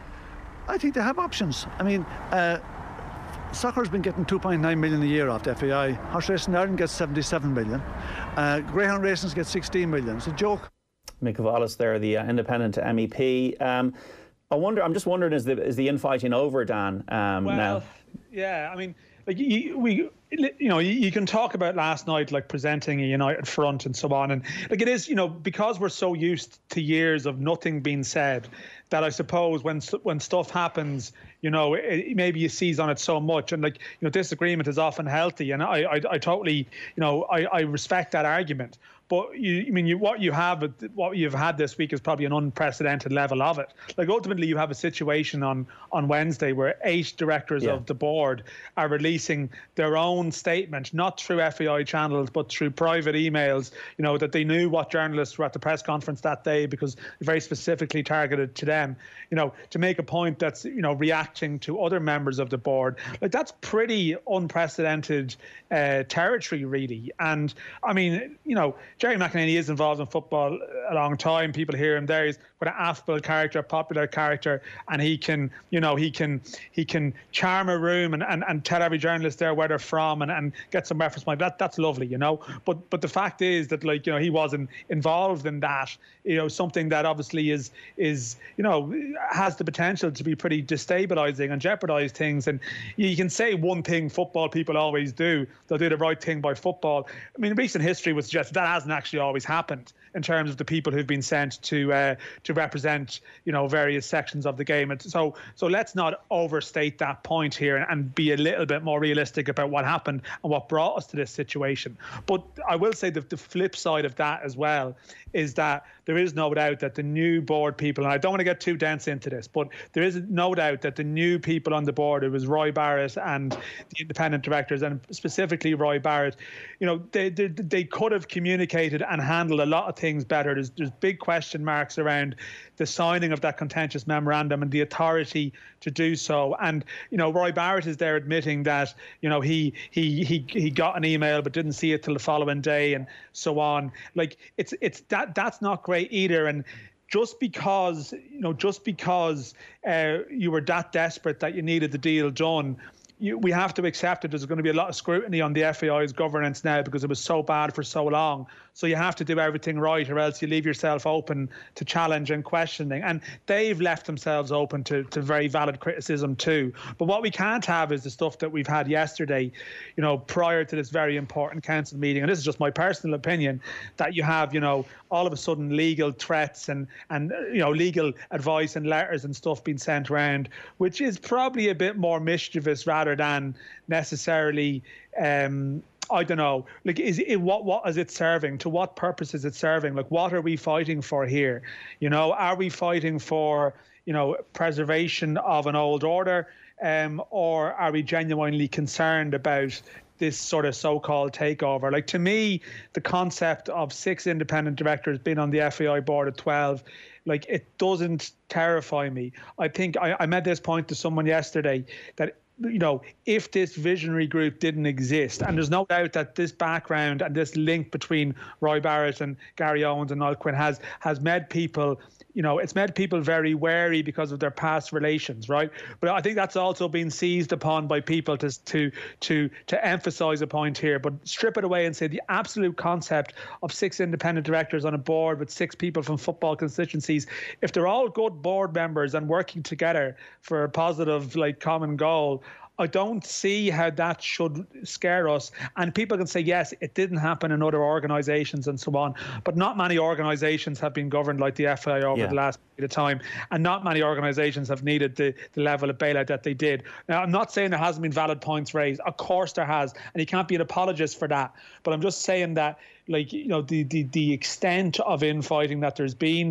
I think they have options. I mean, uh, soccer's been getting two point nine million a year off the F A I. Horse Racing Ireland gets seventy-seven million. Uh, Greyhound Racing gets sixteen million. It's a joke. Mick Wallace there, the uh, independent M E P. Um, I wonder. I'm just wondering, is the is the infighting over, Dan? Um, well, now? yeah. I mean, like you, we, you know, you, you can talk about last night, like presenting a united front and so on, and like it is, you know, because we're so used to years of nothing being said, that I suppose when when stuff happens, you know, it, maybe you seize on it so much, and like, you know, disagreement is often healthy, and I I, I totally, you know, I, I respect that argument. But you, I mean, you, what you have, what you've had this week is probably an unprecedented level of it. Like ultimately, you have a situation on on Wednesday where eight directors yeah. of the board are releasing their own statement, not through F A I channels, but through private emails. You know, that they knew what journalists were at the press conference that day because very specifically targeted to them. You know, to make a point that's, you know, reacting to other members of the board. Like that's pretty unprecedented uh, territory, really. And I mean, you know, Jerry McEnany is involved in football a long time. People hear him there. He's quite an affable character, a popular character, and he can, you know, he can he can charm a room and, and, and tell every journalist there where they're from and, and get some reference point. That that's lovely, you know. But but the fact is that, like, you know, he wasn't involved in that. You know, something that obviously is is you know has the potential to be pretty destabilising and jeopardise things. And you can say one thing football people always do. They'll do the right thing by football. I mean, recent history would suggest that hasn't actually always happened in terms of the people who've been sent to uh, to represent, you know, various sections of the game. And so so let's not overstate that point here and, and be a little bit more realistic about what happened and what brought us to this situation. But I will say that the flip side of that as well is that there is no doubt that the new board people, and I don't want to get too dense into this, but there is no doubt that the new people on the board, it was Roy Barrett and the independent directors, and specifically Roy Barrett, you know, they they, they could have communicated and handled a lot of things better. There's, there's big question marks around the signing of that contentious memorandum and the authority to do so. And, you know, Roy Barrett is there admitting that, you know, he he he he got an email but didn't see it till the following day and so on. Like, it's it's that that's not great either. And just because, you know, just because uh, you were that desperate that you needed the deal done, You, we have to accept that there's going to be a lot of scrutiny on the F A I's governance now because it was so bad for so long. So you have to do everything right, or else you leave yourself open to challenge and questioning. And they've left themselves open to, to very valid criticism too. But what we can't have is the stuff that we've had yesterday, you know, prior to this very important council meeting. And this is just my personal opinion, that you have, you know, all of a sudden legal threats and, and you know, legal advice and letters and stuff being sent around, which is probably a bit more mischievous rather than necessarily, um, I don't know, like, is it, what what is it serving? To what purpose is it serving? Like, what are we fighting for here? You know, are we fighting for, you know, preservation of an old order, um, or are we genuinely concerned about this sort of so-called takeover? Like, to me, the concept of six independent directors being on the F A I board at twelve, like, it doesn't terrify me. I think I, I made this point to someone yesterday that, you know, if this visionary group didn't exist, and there's no doubt that this background and this link between Roy Barrett and Gary Owens and Niall Quinn has has made people, you know, it's made people very wary because of their past relations, right? But I think that's also been seized upon by people to to to to emphasise a point here, but strip it away and say the absolute concept of six independent directors on a board with six people from football constituencies, if they're all good board members and working together for a positive, like, common goal, I don't see how that should scare us. And people can say, yes, it didn't happen in other organisations and so on, but not many organisations have been governed like the F A I over yeah. the last period of time, and not many organisations have needed the, the level of bailout that they did. Now, I'm not saying there hasn't been valid points raised. Of course there has, and you can't be an apologist for that. But I'm just saying that, like, you know, the the, the extent of infighting that there's been,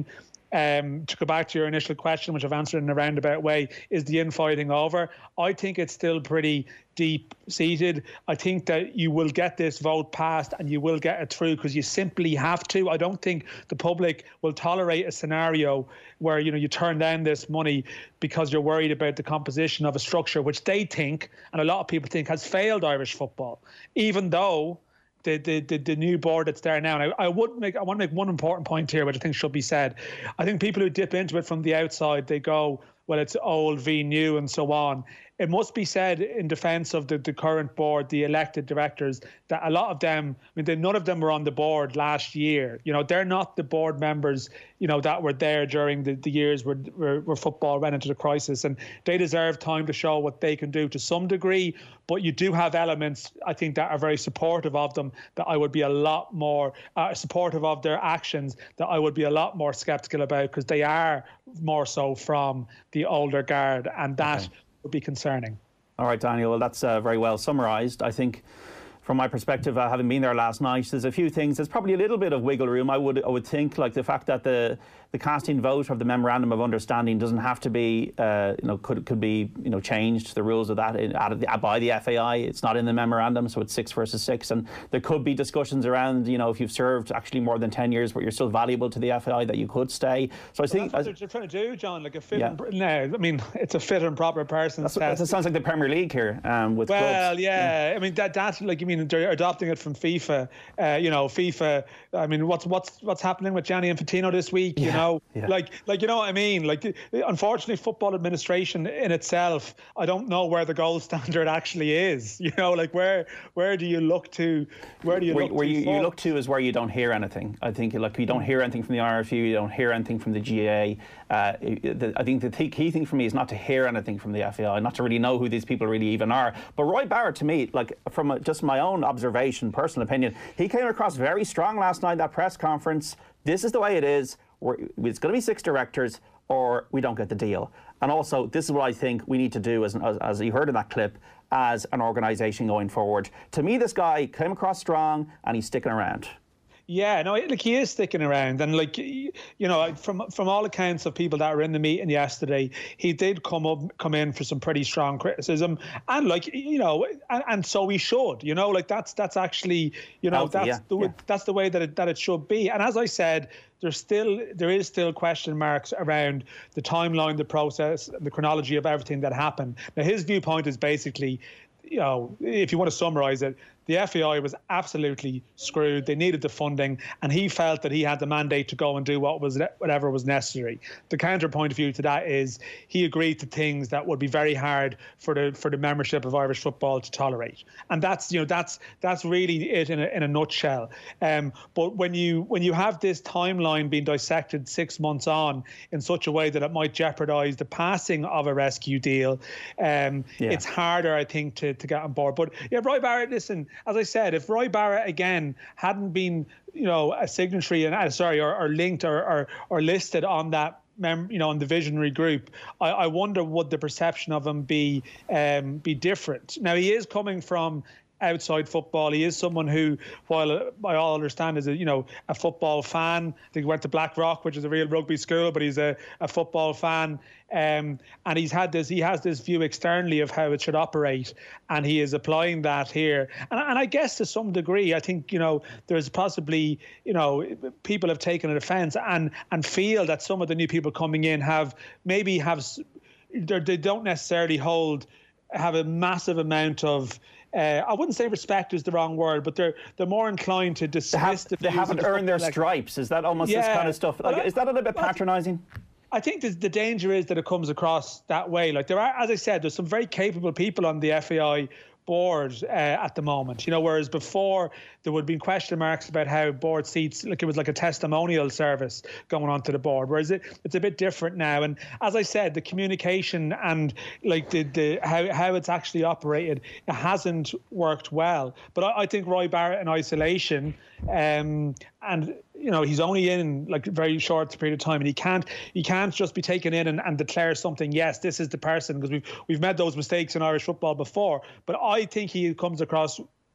Um, to go back to your initial question, which I've answered in a roundabout way, is the infighting over? I think it's still pretty deep-seated. I think that you will get this vote passed and you will get it through because you simply have to. I don't think the public will tolerate a scenario where, you know, you turn down this money because you're worried about the composition of a structure which they think, and a lot of people think, has failed Irish football, even though The, the, the, the new board that's there now. And I, I would make I want to make one important point here, which I think should be said. I think people who dip into it from the outside, they go, well, it's old v new and so on. It must be said in defence of the, the current board, the elected directors, that a lot of them, I mean, they, none of them were on the board last year. You know, they're not the board members, you know, that were there during the, the years where, where, where football ran into the crisis. And they deserve time to show what they can do to some degree. But you do have elements, I think, that are very supportive of them, that I would be a lot more uh, supportive of their actions, that I would be a lot more sceptical about, because they are more so from the older guard. And that okay. would be concerning. All right, Daniel, well, that's uh, very well summarised. I think from my perspective, uh, having been there last night, there's a few things. There's probably a little bit of wiggle room. I would I would think, like the fact that the the casting vote of the memorandum of understanding doesn't have to be, uh, you know, could could be, you know, changed. The rules of that in, added by the F A I. It's not in the memorandum, so it's six versus six. And there could be discussions around, you know, if you've served actually more than ten years, but you're still valuable to the F A I, that you could stay. So I well, think that's what they're trying to do, John. Like a fit. Yeah. And, no, I mean, it's a fit and proper person. That sounds like the Premier League here. Um, with well, clubs. yeah. yeah. I mean that that like you mean they're adopting it from FIFA. Uh, you know, FIFA. I mean, what's what's what's happening with Gianni Infantino this week? Yeah, you know, yeah. like like you know what I mean. Like, unfortunately, football administration in itself, I don't know where the gold standard actually is. You know, like where where do you look to? Where do you where, look where to? You, you look to is where you don't hear anything. I think like you don't hear anything from the R F U, you don't hear anything from the G A. Uh, the, I think the th- key thing for me is not to hear anything from the F A I, not to really know who these people really even are. But Roy Barrett, to me, like from a, just my own observation, personal opinion, he came across very strong last night at that press conference. This is the way it is. We're, it's going to be six directors, or we don't get the deal. And also, this is what I think we need to do, as, as, as you heard in that clip, as an organisation going forward. To me, this guy came across strong, and he's sticking around. Yeah, no, like he is sticking around, and like you know, from from all accounts of people that were in the meeting yesterday, he did come up, come in for some pretty strong criticism, and like you know, and, and so we should, you know, like that's that's actually, you know, Healthy, that's yeah, the yeah. that's the way that it that it should be. And as I said, there's still there is still question marks around the timeline, the process, the chronology of everything that happened. Now, his viewpoint is basically, you know, if you want to summarise it, the F A I was absolutely screwed. They needed the funding, and he felt that he had the mandate to go and do what was whatever was necessary. The counterpoint of view to that is he agreed to things that would be very hard for the for the membership of Irish football to tolerate, and that's you know that's that's really it in a, in a nutshell. Um, but when you when you have this timeline being dissected six months on in such a way that it might jeopardise the passing of a rescue deal, um, Yeah. it's harder, I think, to to get on board. But yeah, Roy Barrett, listen. As I said, if Roy Barrett again hadn't been, you know, a signatory and uh, sorry, or, or linked or, or or listed on that, mem- you know, on the visionary group, I, I wonder would the perception of him be um, be different. Now he is coming from outside football. He is someone who, while uh, I all understand, is a you know a football fan. I think he went to Blackrock, which is a real rugby school, but he's a, a football fan. Um, and he's had this, he has this view externally of how it should operate, and he is applying that here. And, and I guess to some degree, I think, you know, there's possibly, you know, people have taken an offence and, and feel that some of the new people coming in have maybe have, they don't necessarily hold, have a massive amount of, Uh, I wouldn't say respect is the wrong word, but they're they're more inclined to dismiss They, have, the they haven't of earned their like, stripes. Is that almost yeah, this kind of stuff? Like, well, is that a little bit well, patronising? I think the, the danger is that it comes across that way. Like there are, as I said, there's some very capable people on the F A I board uh, at the moment, you know, whereas before there would be question marks about how board seats, like it was like a testimonial service going on to the board, whereas it, it's a bit different now. And as I said, the communication and like the, the how, how it's actually operated, it hasn't worked well. But I, I think Roy Barrett in isolation, um, and you know, he's only in like a very short period of time, and he can't he can't just be taken in and, and declare something, yes, this is the person, because we've we've made those mistakes in Irish football before. But I think he comes across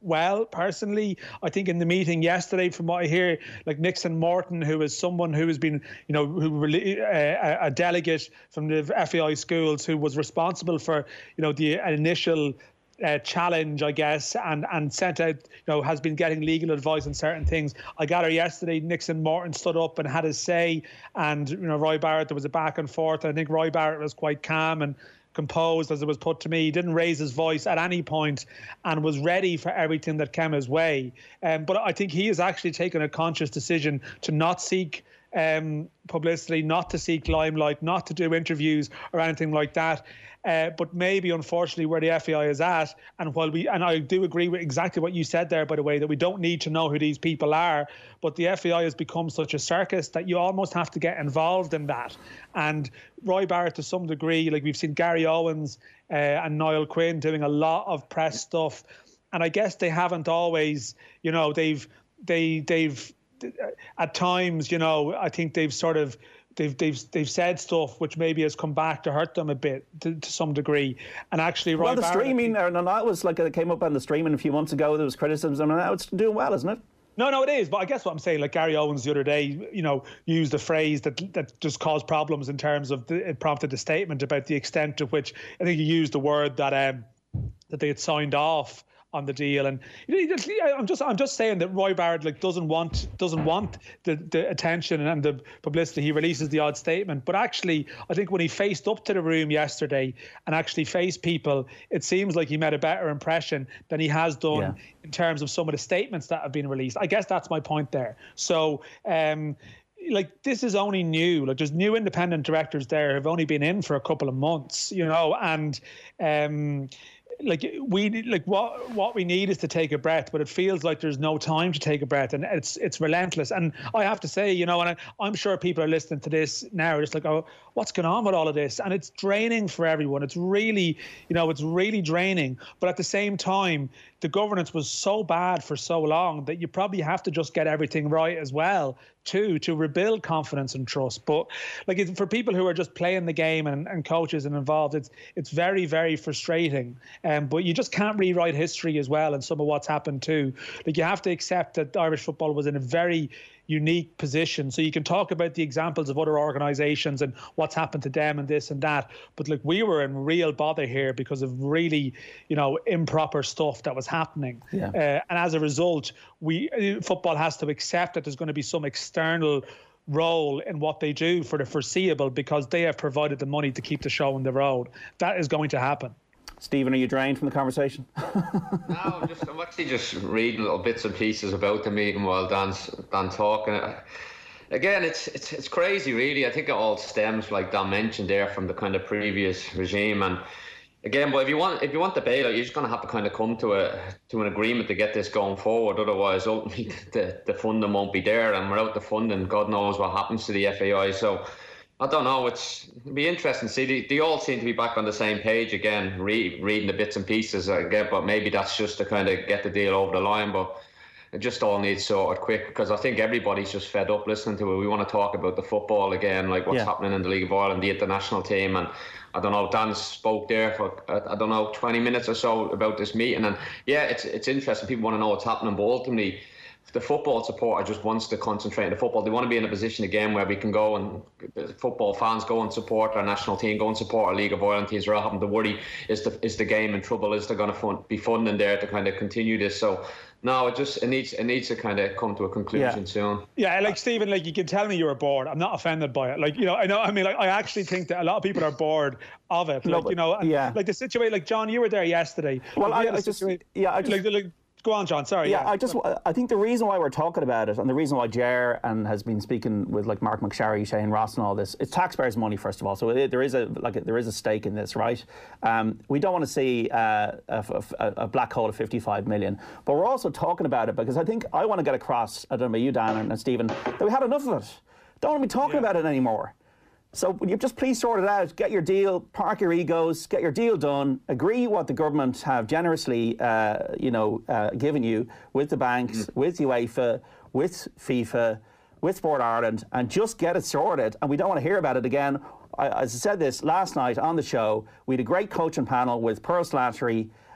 well, personally. I think in the meeting yesterday, from what I hear, like Nixon Morton, who is someone who has been, you know, who uh, a delegate from the F A I schools who was responsible for, you know, the initial Uh, challenge, I guess, and and sent out, you know, has been getting legal advice on certain things. I gather yesterday Nixon Morton stood up and had his say, and, you know, Roy Barrett, there was a back and forth. I think Roy Barrett was quite calm and composed, as it was put to me. He didn't raise his voice at any point and was ready for everything that came his way. Um, but I think he has actually taken a conscious decision to not seek um, publicity, not to seek limelight, not to do interviews or anything like that. Uh, but maybe, unfortunately, where the F A I is at, and while we, and I do agree with exactly what you said there, by the way, that we don't need to know who these people are, but the F A I has become such a circus that you almost have to get involved in that. And Roy Barrett, to some degree, like we've seen Gary Owens uh, and Niall Quinn doing a lot of press stuff, and I guess they haven't always, you know, they've, they, they've, at times, you know, I think they've sort of. They've they've they've said stuff which maybe has come back to hurt them a bit to, to some degree, and actually, Roy well, the Barrett, streaming, and that was like it came up on the streaming a few months ago. There was criticism, and now it's doing well, isn't it? No, no, it is. But I guess what I'm saying, like Gary Owens the other day, you know, used a phrase that that just caused problems in terms of the, it prompted a statement about the extent to which I think he used the word that um that they had signed off on the deal. And you know, I'm just I'm just saying that Roy Barrett like doesn't want doesn't want the, the attention and the publicity. He releases the odd statement, but actually I think when he faced up to the room yesterday and actually faced people, it seems like he made a better impression than he has done yeah. in terms of some of the statements that have been released. I guess that's my point there. So um like this is only new. Like there's new independent directors there who've only been in for a couple of months, you know, and um like we like what what we need is to take a breath, but it feels like there's no time to take a breath, and it's it's relentless. And I have to say, you know, and I, I'm sure people are listening to this now, just like, oh, what's going on with all of this? And it's draining for everyone. It's really, you know, it's really draining. But at the same time, the governance was so bad for so long that you probably have to just get everything right as well, too, to rebuild confidence and trust. But like it, for people who are just playing the game and, and coaches and involved, it's it's very, very frustrating. Um, but you just can't rewrite history as well, and some of what's happened too. Like you have to accept that Irish football was in a very unique position. So you can talk about the examples of other organisations and what's happened to them and this and that, but like we were in real bother here because of really, you know, improper stuff that was happening. Yeah. Uh, and as a result, we football has to accept that there's going to be some external role in what they do for the foreseeable because they have provided the money to keep the show on the road. That is going to happen. Stephen, are you drained from the conversation? No, I'm, just, I'm actually just reading little bits and pieces about the meeting while Dan's Dan talking. Again, it's it's it's crazy, really. I think it all stems, like Dan mentioned there, from the kind of previous regime. And again, but if you want if you want the bailout, you're just going to have to kind of come to a to an agreement to get this going forward. Otherwise, ultimately, the the funding won't be there, and without the funding, God knows what happens to the F A I. So I don't know. It's it'll be interesting to see. They, they all seem to be back on the same page again, re, reading the bits and pieces again. But maybe that's just to kind of get the deal over the line. But it just all needs sorted quick because I think everybody's just fed up listening to it. We want to talk about the football again, like what's yeah. happening in the League of Ireland, the international team, and I don't know. Dan spoke there for I don't know twenty minutes or so about this meeting, and yeah, it's it's interesting. People want to know what's happening, but ultimately, the football supporter just wants to concentrate on the football. They want to be in a position again where we can go and football fans go and support our national team, go and support our League of Ireland teams. We're all having to worry, is the is the game in trouble? Is there going to fund, be funding there to kind of continue this? So no, it just it needs it needs to kind of come to a conclusion yeah. soon. Yeah, like Stephen, like you can tell me you're bored. I'm not offended by it. Like you know, I know. I mean, like I actually think that a lot of people are bored of it. Like no, but, you know, yeah. like the situation. Like John, you were there yesterday. Well, like, I, I just yeah, I just. Like, like, Go on, John. Sorry. Yeah, yeah, I just I think the reason why we're talking about it, and the reason why Ger and has been speaking with like Mark McSharry, Shane Ross, and all this, it's taxpayers' money first of all. So it, there is a like there is a stake in this, right? Um, we don't want to see uh, a, a, a black hole of fifty-five million, but we're also talking about it because I think I want to get across. I don't know about you, Dan and, and Stephen, that we had enough of it. Don't want to be talking yeah. about it anymore. So will you just please sort it out, get your deal, park your egos, get your deal done, agree what the government have generously, uh, you know, uh, given you with the banks, mm. with UEFA, with FIFA, with Sport Ireland, and just get it sorted. And we don't want to hear about it again. I, as I said this last night on the show, we had a great coaching panel with Pearl Slattery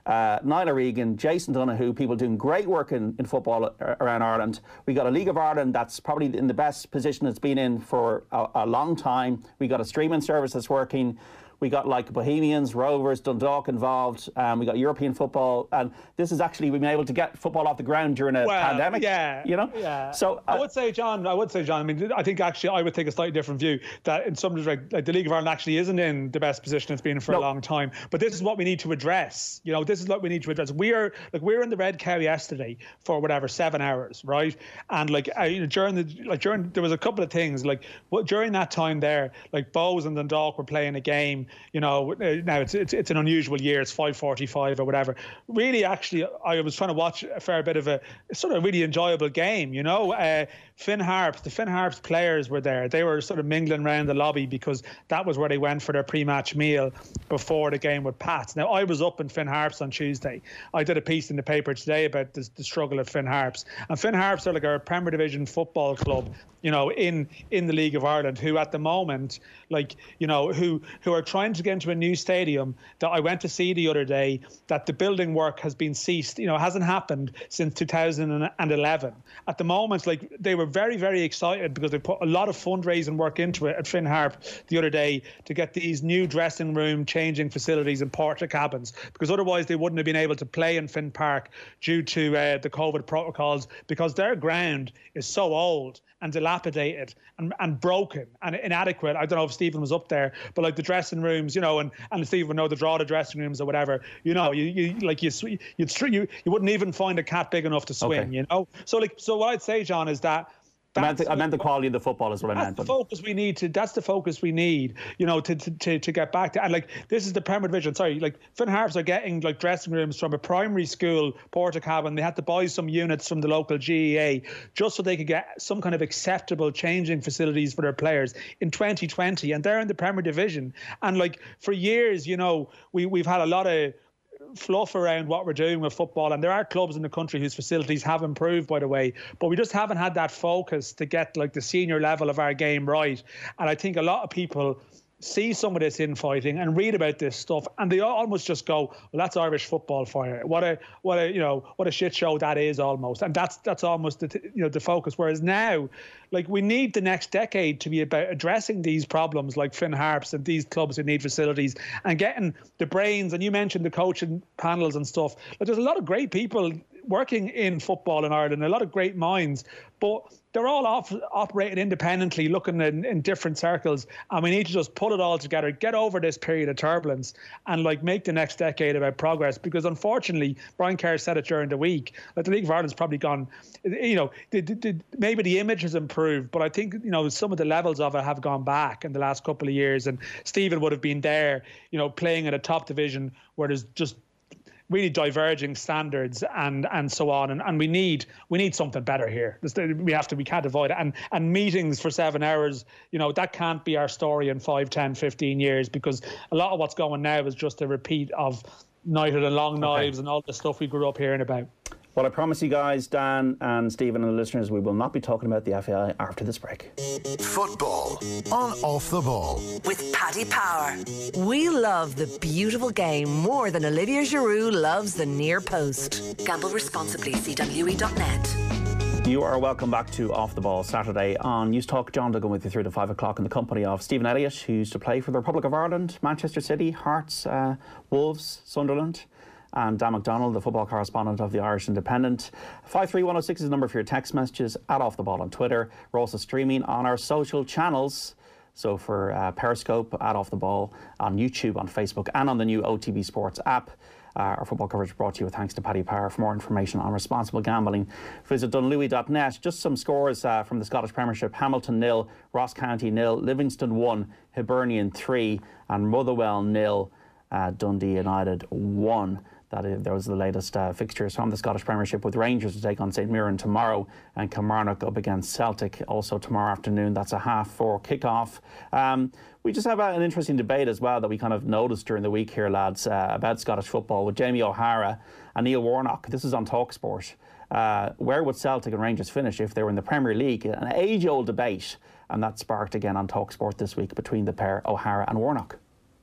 uh, Niall Regan, Jason Donoghue, people doing great work in, in football around Ireland. We got a League of Ireland that's probably in the best position it's been in for a, a long time. We got a streaming service that's working. We got like Bohemians, Rovers, Dundalk involved. Um, we got European football, and this is actually we've been able to get football off the ground during a well, pandemic. Yeah, you know. Yeah. So uh, I would say, John. I would say, John. I mean, I think actually I would take a slightly different view that in some respect, like the League of Ireland actually isn't in the best position it's been in for no. a long time. But this is what we need to address. You know, this is what we need to address. We are like we were in the Red Cow yesterday for whatever seven hours, right? And like I, you know, during the like during there was a couple of things like well, during that time there, like Bows and Dundalk were playing a game. You know. Now it's, it's it's an unusual year. It's five forty-five or whatever. Really, actually, I was trying to watch a fair bit of a sort of really enjoyable game. You know, uh, Finn Harps, the Finn Harps players were there. They were sort of mingling around the lobby because that was where they went for their pre-match meal before the game with Pats. Now I was up in Finn Harps on Tuesday. I did a piece in the paper today about the, the struggle at Finn Harps. And Finn Harps are like a Premier Division football club, you know, in in the League of Ireland, who at the moment, like, you know, who who are trying to get into a new stadium that I went to see the other day, that the building work has been ceased, you know, hasn't happened since two thousand eleven. At the moment, like, they were very, very excited because they put a lot of fundraising work into it at Finn Harp the other day to get these new dressing room changing facilities and porta cabins, because otherwise they wouldn't have been able to play in Finn Park due to uh, the COVID protocols, because their ground is so old and dilapidated and, and broken and inadequate. I don't know if Stephen was up there, but like the dressing rooms, you know, and, and Stephen would know the draw the dressing rooms or whatever, you know, you, you like you you'd you you wouldn't even find a cat big enough to swim, okay. you know. So like so what I'd say, John, is that I meant, the, I meant the quality of the football is what I meant. That's the focus we need to. That's the focus we need, you know, to to to get back to. And like this is the Premier Division. Sorry, like Finn Harps are getting like dressing rooms from a primary school porta cabin. They had to buy some units from the local G E A just so they could get some kind of acceptable changing facilities for their players in twenty twenty. And they're in the Premier Division. And like for years, you know, we we've had a lot of fluff around what we're doing with football, and there are clubs in the country whose facilities have improved, by the way, but we just haven't had that focus to get like the senior level of our game right. And I think a lot of people see some of this infighting and read about this stuff, and they almost just go, well, that's Irish football fire. What a what a you know what a shit show that is almost. And that's that's almost the you know the focus. Whereas now, like, we need the next decade to be about addressing these problems like Finn Harps and these clubs who need facilities and getting the brains. And you mentioned the coaching panels and stuff. Like, there's a lot of great people working in football in Ireland, a lot of great minds, but they're all off, operating independently, looking in, in different circles, and we need to just pull it all together, get over this period of turbulence, and like make the next decade about progress. Because unfortunately, Brian Kerr said it during the week, that the League of Ireland's probably gone, you know, the, the, the, maybe the image has improved, but I think, you know, some of the levels of it have gone back in the last couple of years. And Stephen would have been there, you know, playing at a top division where there's just really diverging standards and and so on, and, and we need we need something better here. We have to we can't avoid it. And and meetings for seven hours, you know, that can't be our story in five, ten, fifteen years, because a lot of what's going now is just a repeat of Knighted and Long Knives okay. and all the stuff we grew up hearing about. Well, I promise you guys, Dan and Stephen and the listeners, we will not be talking about the F A I after this break. Football on Off the Ball with Paddy Power. We love the beautiful game more than Olivier Giroud loves the near post. Gamble responsibly. C W E dot net. You are welcome back to Off the Ball Saturday on News Talk. John Duggan with you through to five o'clock in the company of Stephen Elliott, who used to play for the Republic of Ireland, Manchester City, Hearts, uh, Wolves, Sunderland, and Dan McDonald, the football correspondent of the Irish Independent. five three one oh six is the number for your text messages, at Off the Ball on Twitter. We're also streaming on our social channels. So for uh, Periscope, at Off the Ball, on YouTube, on Facebook, and on the new O T B Sports app. Uh, our football coverage brought to you with thanks to Paddy Power. For more information on responsible gambling, visit dunlewy dot net. Just some scores uh, from the Scottish Premiership. Hamilton nil, Ross County nil, Livingston one, Hibernian three, and Motherwell nil, uh, Dundee United one. That is, there was the latest uh, fixtures from the Scottish Premiership, with Rangers to take on St Mirren tomorrow and Kilmarnock up against Celtic also tomorrow afternoon. That's a half four kickoff. Um, we just have an interesting debate as well that we kind of noticed during the week here, lads, uh, about Scottish football with Jamie O'Hara and Neil Warnock. This is on TalkSport. Uh, where would Celtic and Rangers finish if they were in the Premier League? An age-old debate, and that sparked again on TalkSport this week between the pair, O'Hara and Warnock.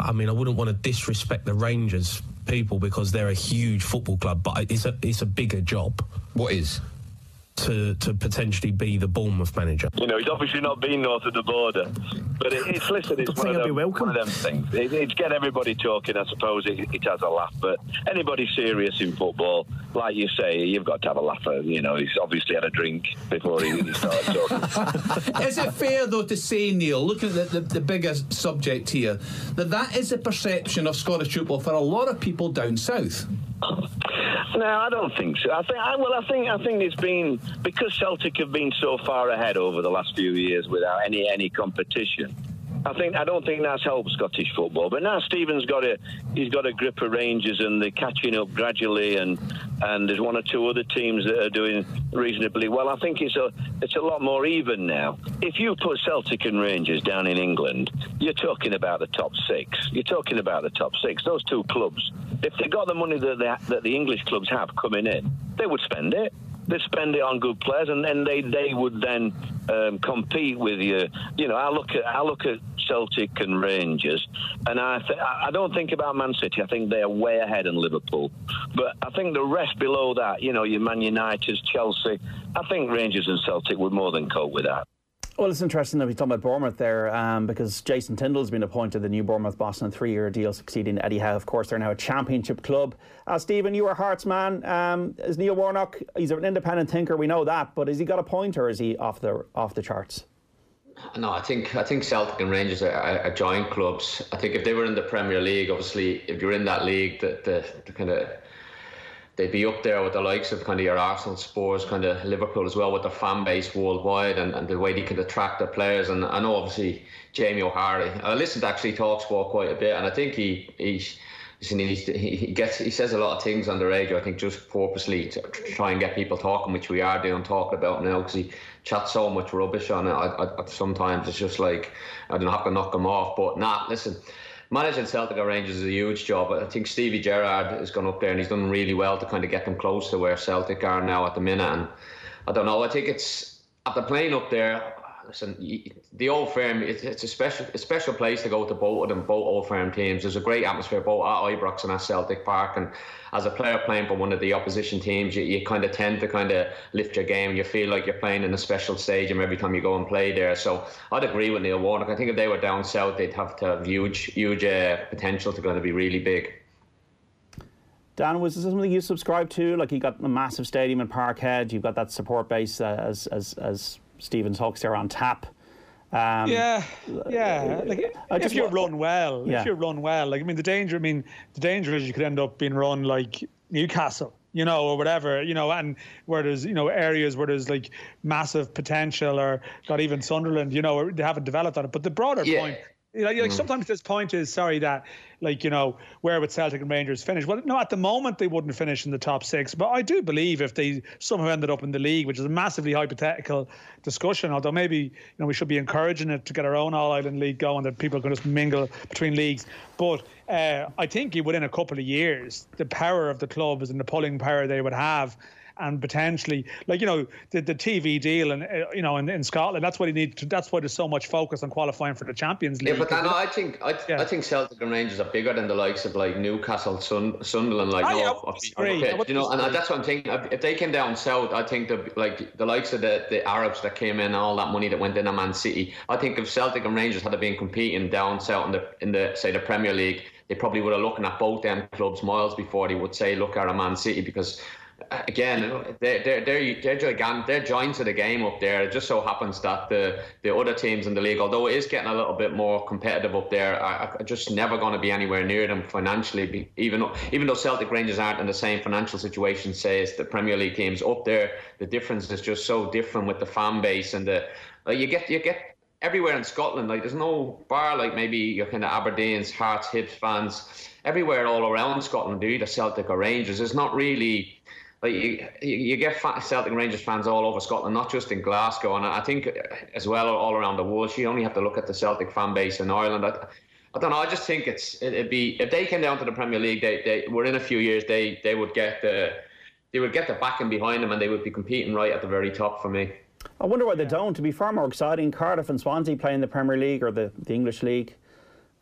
I mean, I wouldn't want to disrespect the Rangers people because they're a huge football club, but it's a it's a bigger job. What is? To, to potentially be the Bournemouth manager. You know, he's obviously not been north of the border, but it, it's listen, it's one of, them, one of them things. It, it's get everybody talking. I suppose it, it has a laugh, but anybody serious in football, like you say, you've got to have a laugh at. You know, he's obviously had a drink before he, he started talking. Is it fair though to say, Neil, looking at the, the, the biggest subject here, that that is a perception of Scottish football for a lot of people down south? No, I don't think so. I think, I, well, I think, I think it's been because Celtic have been so far ahead over the last few years without any any competition. I think I don't think that's helped Scottish football. But now Stephen's got a he's got a grip of Rangers and they're catching up gradually, and and there's one or two other teams that are doing reasonably well. I think it's a it's a lot more even now. If you put Celtic and Rangers down in England, you're talking about the top six. You're talking about the top six. Those two clubs, if they got the money that they, that the English clubs have coming in, they would spend it. They'd spend it on good players, and then they they would then um, compete with you. You know, I look at I look at Celtic and Rangers, and I th- I don't think about Man City. I think they are way ahead in Liverpool, but I think the rest below that, you know, your Man United, Chelsea, I think Rangers and Celtic would more than cope with that. Well, it's interesting that we talk about Bournemouth there um, because Jason Tyndall's been appointed the new Bournemouth boss on a three-year deal, succeeding Eddie Howe. Of course, they're now a championship club. Uh, Stephen, you were Hearts man. Um, is Neil Warnock? He's an independent thinker. We know that, but has he got a point, or is he off the off the charts? No, I think I think Celtic and Rangers are, are, are giant clubs. I think if they were in the Premier League, obviously, if you're in that league, the the, the kind of they'd be up there with the likes of kind of your Arsenal, Spurs, kind of Liverpool as well, with their fan base worldwide and, and the way they can attract their players. And I know obviously Jamie O'Hara, I listened to actually TalkSport quite a bit, and I think he he he gets he says a lot of things on the radio, I think just purposely to try and get people talking, which we are doing, talking about now, because he chats so much rubbish on it. I, I, sometimes it's just like I don't have to knock him off. But nah, listen, managing Celtic or Rangers is a huge job. I think Stevie Gerrard has gone up there and he's done really well to kind of get them close to where Celtic are now at the minute. And I don't know, I think it's after playing up there, listen, the Old Firm, it's a special a special place to go to both of them, both Old Firm teams. There's a great atmosphere both at Ibrox and at Celtic Park, and as a player playing for one of the opposition teams, you, you kind of tend to kind of lift your game. You feel like you're playing in a special stadium every time you go and play there. So I'd agree with Neil Warnock. I think if they were down south, they'd have to have huge, huge uh, potential to going to be really big. Dan, was this something you subscribe to? Like, you got a massive stadium in Parkhead, you've got that support base uh, as as as Stephen talks there on tap. Um, yeah, yeah. Like, if you run well, yeah. if you run well, like I mean, the danger. I mean, the danger is you could end up being run like Newcastle, you know, or whatever, you know, and where there's, you know, areas where there's like massive potential, or got even Sunderland, you know, they haven't developed on it. But the broader yeah. point. Like, like mm. sometimes this point is, sorry, that, like, you know, where would Celtic and Rangers finish? Well, no, at the moment they wouldn't finish in the top six. But I do believe if they somehow ended up in the league, which is a massively hypothetical discussion, although maybe, you know, we should be encouraging it to get our own All-Ireland League going, that people can just mingle between leagues. But uh, I think within a couple of years, the power of the clubs and the pulling power they would have, and potentially, like, you know, the, the T V deal, and uh, you know, in, in Scotland, that's what he needs to, that's why there's so much focus on qualifying for the Champions League. Yeah, but then, I think I, yeah. I think Celtic and Rangers are bigger than the likes of like Newcastle, Sun, Sunderland, like I, no, I of, of, you know, and that's what I'm thinking. If they came down south, I think the like the likes of the, the Arabs that came in, all that money that went in on Man City. I think if Celtic and Rangers had been competing down south in the in the say the Premier League, they probably would have looking at both them clubs miles before they would say look at a Man City, because again, they're, they're, they're, they're, gigantic, they're giants of the game up there. It just so happens that the, the other teams in the league, although it is getting a little bit more competitive up there, are, are just never going to be anywhere near them financially. Even though, even though Celtic Rangers aren't in the same financial situation, say, as the Premier League teams up there, the difference is just so different with the fan base. And the like you get you get everywhere in Scotland, like there's no bar like maybe your kind of Aberdeen's, Hearts, Hibs fans. Everywhere all around Scotland, they're either Celtic or Rangers. It's not really... Like you, you get Celtic and Rangers fans all over Scotland, not just in Glasgow, and I think as well all around the world. You only have to look at the Celtic fan base in Ireland. I, I don't know. I just think it's it'd be if they came down to the Premier League, they they within a few years they they would get the they would get the backing behind them, and they would be competing right at the very top for me. I wonder why they don't. To be far more exciting, Cardiff and Swansea playing the Premier League or the, the English League.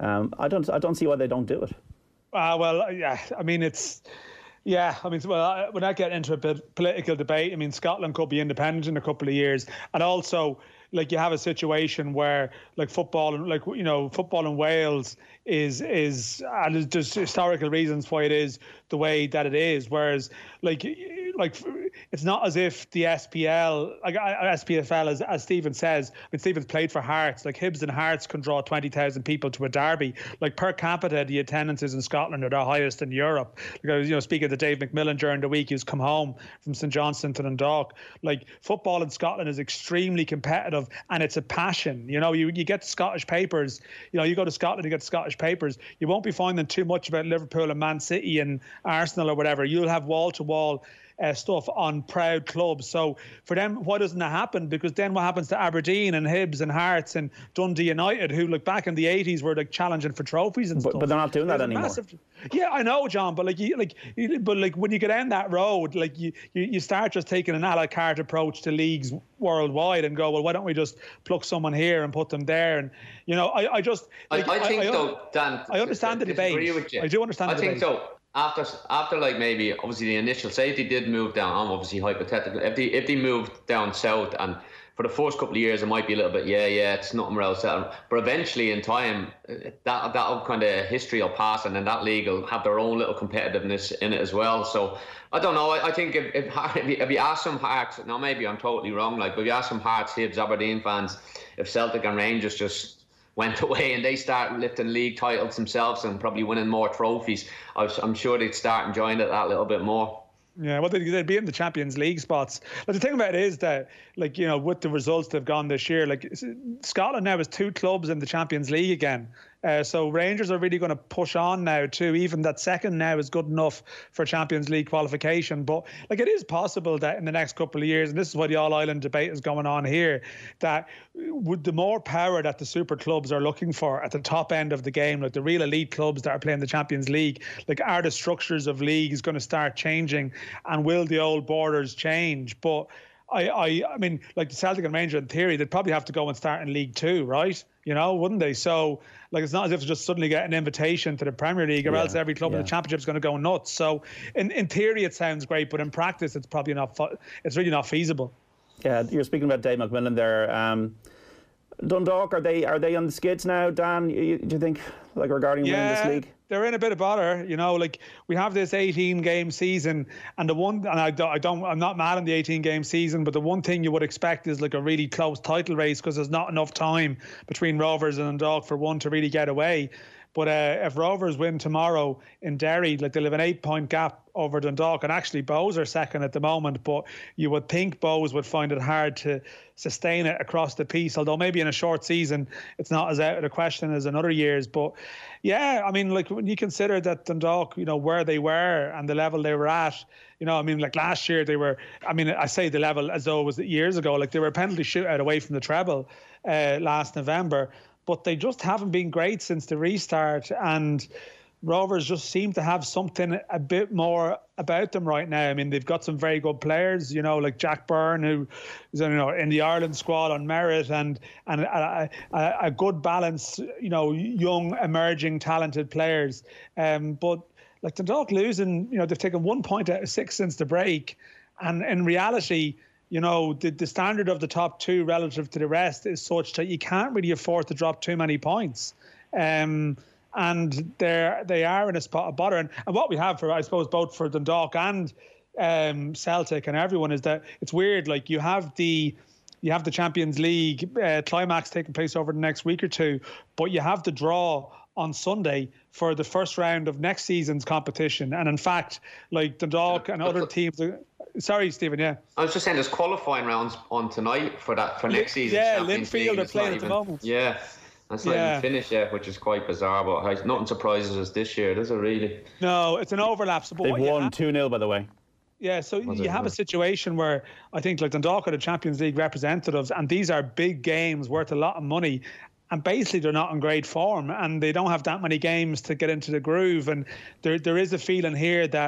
Um, I don't I don't see why they don't do it. Uh, well, yeah, I mean, it's, yeah, I mean, well, I, when I get into a bit political debate, I mean, Scotland could be independent in a couple of years. And also, like, you have a situation where, like, football, like, you know, football in Wales is, is, and there's just historical reasons why it is the way that it is. Whereas, like, like it's not as if the S P L, like S P F L, as, as Stephen says, I mean, Stephen's played for Hearts, like Hibs and Hearts can draw twenty thousand people to a derby. Like, per capita, the attendances in Scotland are the highest in Europe. Like, I was, you know, speaking to Dave McMillan during the week, who's come home from St Johnstone to Dundalk. Like, football in Scotland is extremely competitive, and it's a passion. You know, you, you get Scottish papers, you know, you go to Scotland, you get Scottish papers, you won't be finding too much about Liverpool and Man City and Arsenal or whatever. You'll have wall-to-wall Uh, stuff on proud clubs. So for them, why doesn't that happen? Because then what happens to Aberdeen and Hibs and Hearts and Dundee United, who, like, back in the eighties were, like, challenging for trophies and but, stuff. But they're not doing There's that anymore. Massive, yeah, I know, John, but like, you, like, you, but like when you get down that road, like you, you, you start just taking an a la carte approach to leagues worldwide and go, well, why don't we just pluck someone here and put them there? And you know, I, I just, like, I, I think I, I, though, Dan, I understand the debate. I do understand I the think debate. so. After, after like maybe obviously the initial, say if they did move down, I'm obviously hypothetical. If they if they moved down south, and for the first couple of years it might be a little bit, yeah, yeah, it's nothing else. But eventually in time, that that kind of history will pass, and then that league will have their own little competitiveness in it as well. So I don't know. I, I think if if, if, you, if you ask some Hearts, now maybe I'm totally wrong, like, but if you ask some Hearts, Hibs, Aberdeen fans, if Celtic and Rangers just went away and they start lifting league titles themselves and probably winning more trophies, I was, I'm sure they'd start enjoying it that little bit more. Yeah, well, they'd, they'd be in the Champions League spots. But the thing about it is that, like, you know, with the results they've gone this year, like, Scotland now has two clubs in the Champions League again. Uh, so Rangers are really going to push on now too. Even that second now is good enough for Champions League qualification. But like, it is possible that in the next couple of years, and this is why the All-Ireland debate is going on here, that with the more power that the super clubs are looking for at the top end of the game, like the real elite clubs that are playing the Champions League, like, are the structures of leagues going to start changing, and will the old borders change? But I, I, I mean, like the Celtic and Rangers, in theory, they'd probably have to go and start in League Two, right? You know, wouldn't they? So, like, it's not as if they just suddenly get an invitation to the Premier League, or yeah, else every club yeah. in the Championship is going to go nuts. So, in, in theory, it sounds great, but in practice, it's probably not. It's really not feasible. Yeah, you're speaking about Dave McMillan there. Um, Dundalk, are they are they on the skids now, Dan? You, do you think, like, regarding yeah. winning this league? They're in a bit of bother, you know. Like, we have this eighteen game season, and the one, and I don't, I don't, I'm not mad on the eighteen game season, but the one thing you would expect is like a really close title race, because there's not enough time between Rovers and Dundalk for one to really get away. But uh, if Rovers win tomorrow in Derry, like, they'll have an eight-point gap over Dundalk. And actually, Bows are second at the moment. But you would think Bows would find it hard to sustain it across the piece. Although maybe in a short season, it's not as out of the question as in other years. But yeah, I mean, like, when you consider that Dundalk, you know, where they were and the level they were at, you know, I mean, like, last year they were, I mean, I say the level as though it was years ago. Like, they were a penalty shootout away from the treble uh, last November. But they just haven't been great since the restart, and Rovers just seem to have something a bit more about them right now. I mean, they've got some very good players, you know, like Jack Byrne, who is, you know, in the Ireland squad on merit, and and a, a, a good balance, you know, young, emerging, talented players. Um, but like Dundalk losing, you know, they've taken one point out of six since the break, and in reality, you know, the, the standard of the top two relative to the rest is such that you can't really afford to drop too many points. Um, and they're, they are in a spot of bother. And, and what we have for, I suppose, both for Dundalk and um, Celtic and everyone, is that it's weird. Like, you have the you have the Champions League uh, climax taking place over the next week or two, but you have the draw on Sunday for the first round of next season's competition. And in fact, like, Dundalk and other teams... Sorry, Stephen, yeah. I was just saying there's qualifying rounds on tonight for that for next season. Yeah, Linfield are playing at the moment. Yeah, that's not yeah. even finished yet, which is quite bizarre. But nothing surprises us this year, does it really? No, it's an overlap. So, They've won two nil, by the way. Yeah, so Was you it, have yeah. a situation where I think, like, Dundalk are the Champions League representatives, and these are big games worth a lot of money. And basically, they're not in great form, and they don't have that many games to get into the groove. And there, there is a feeling here that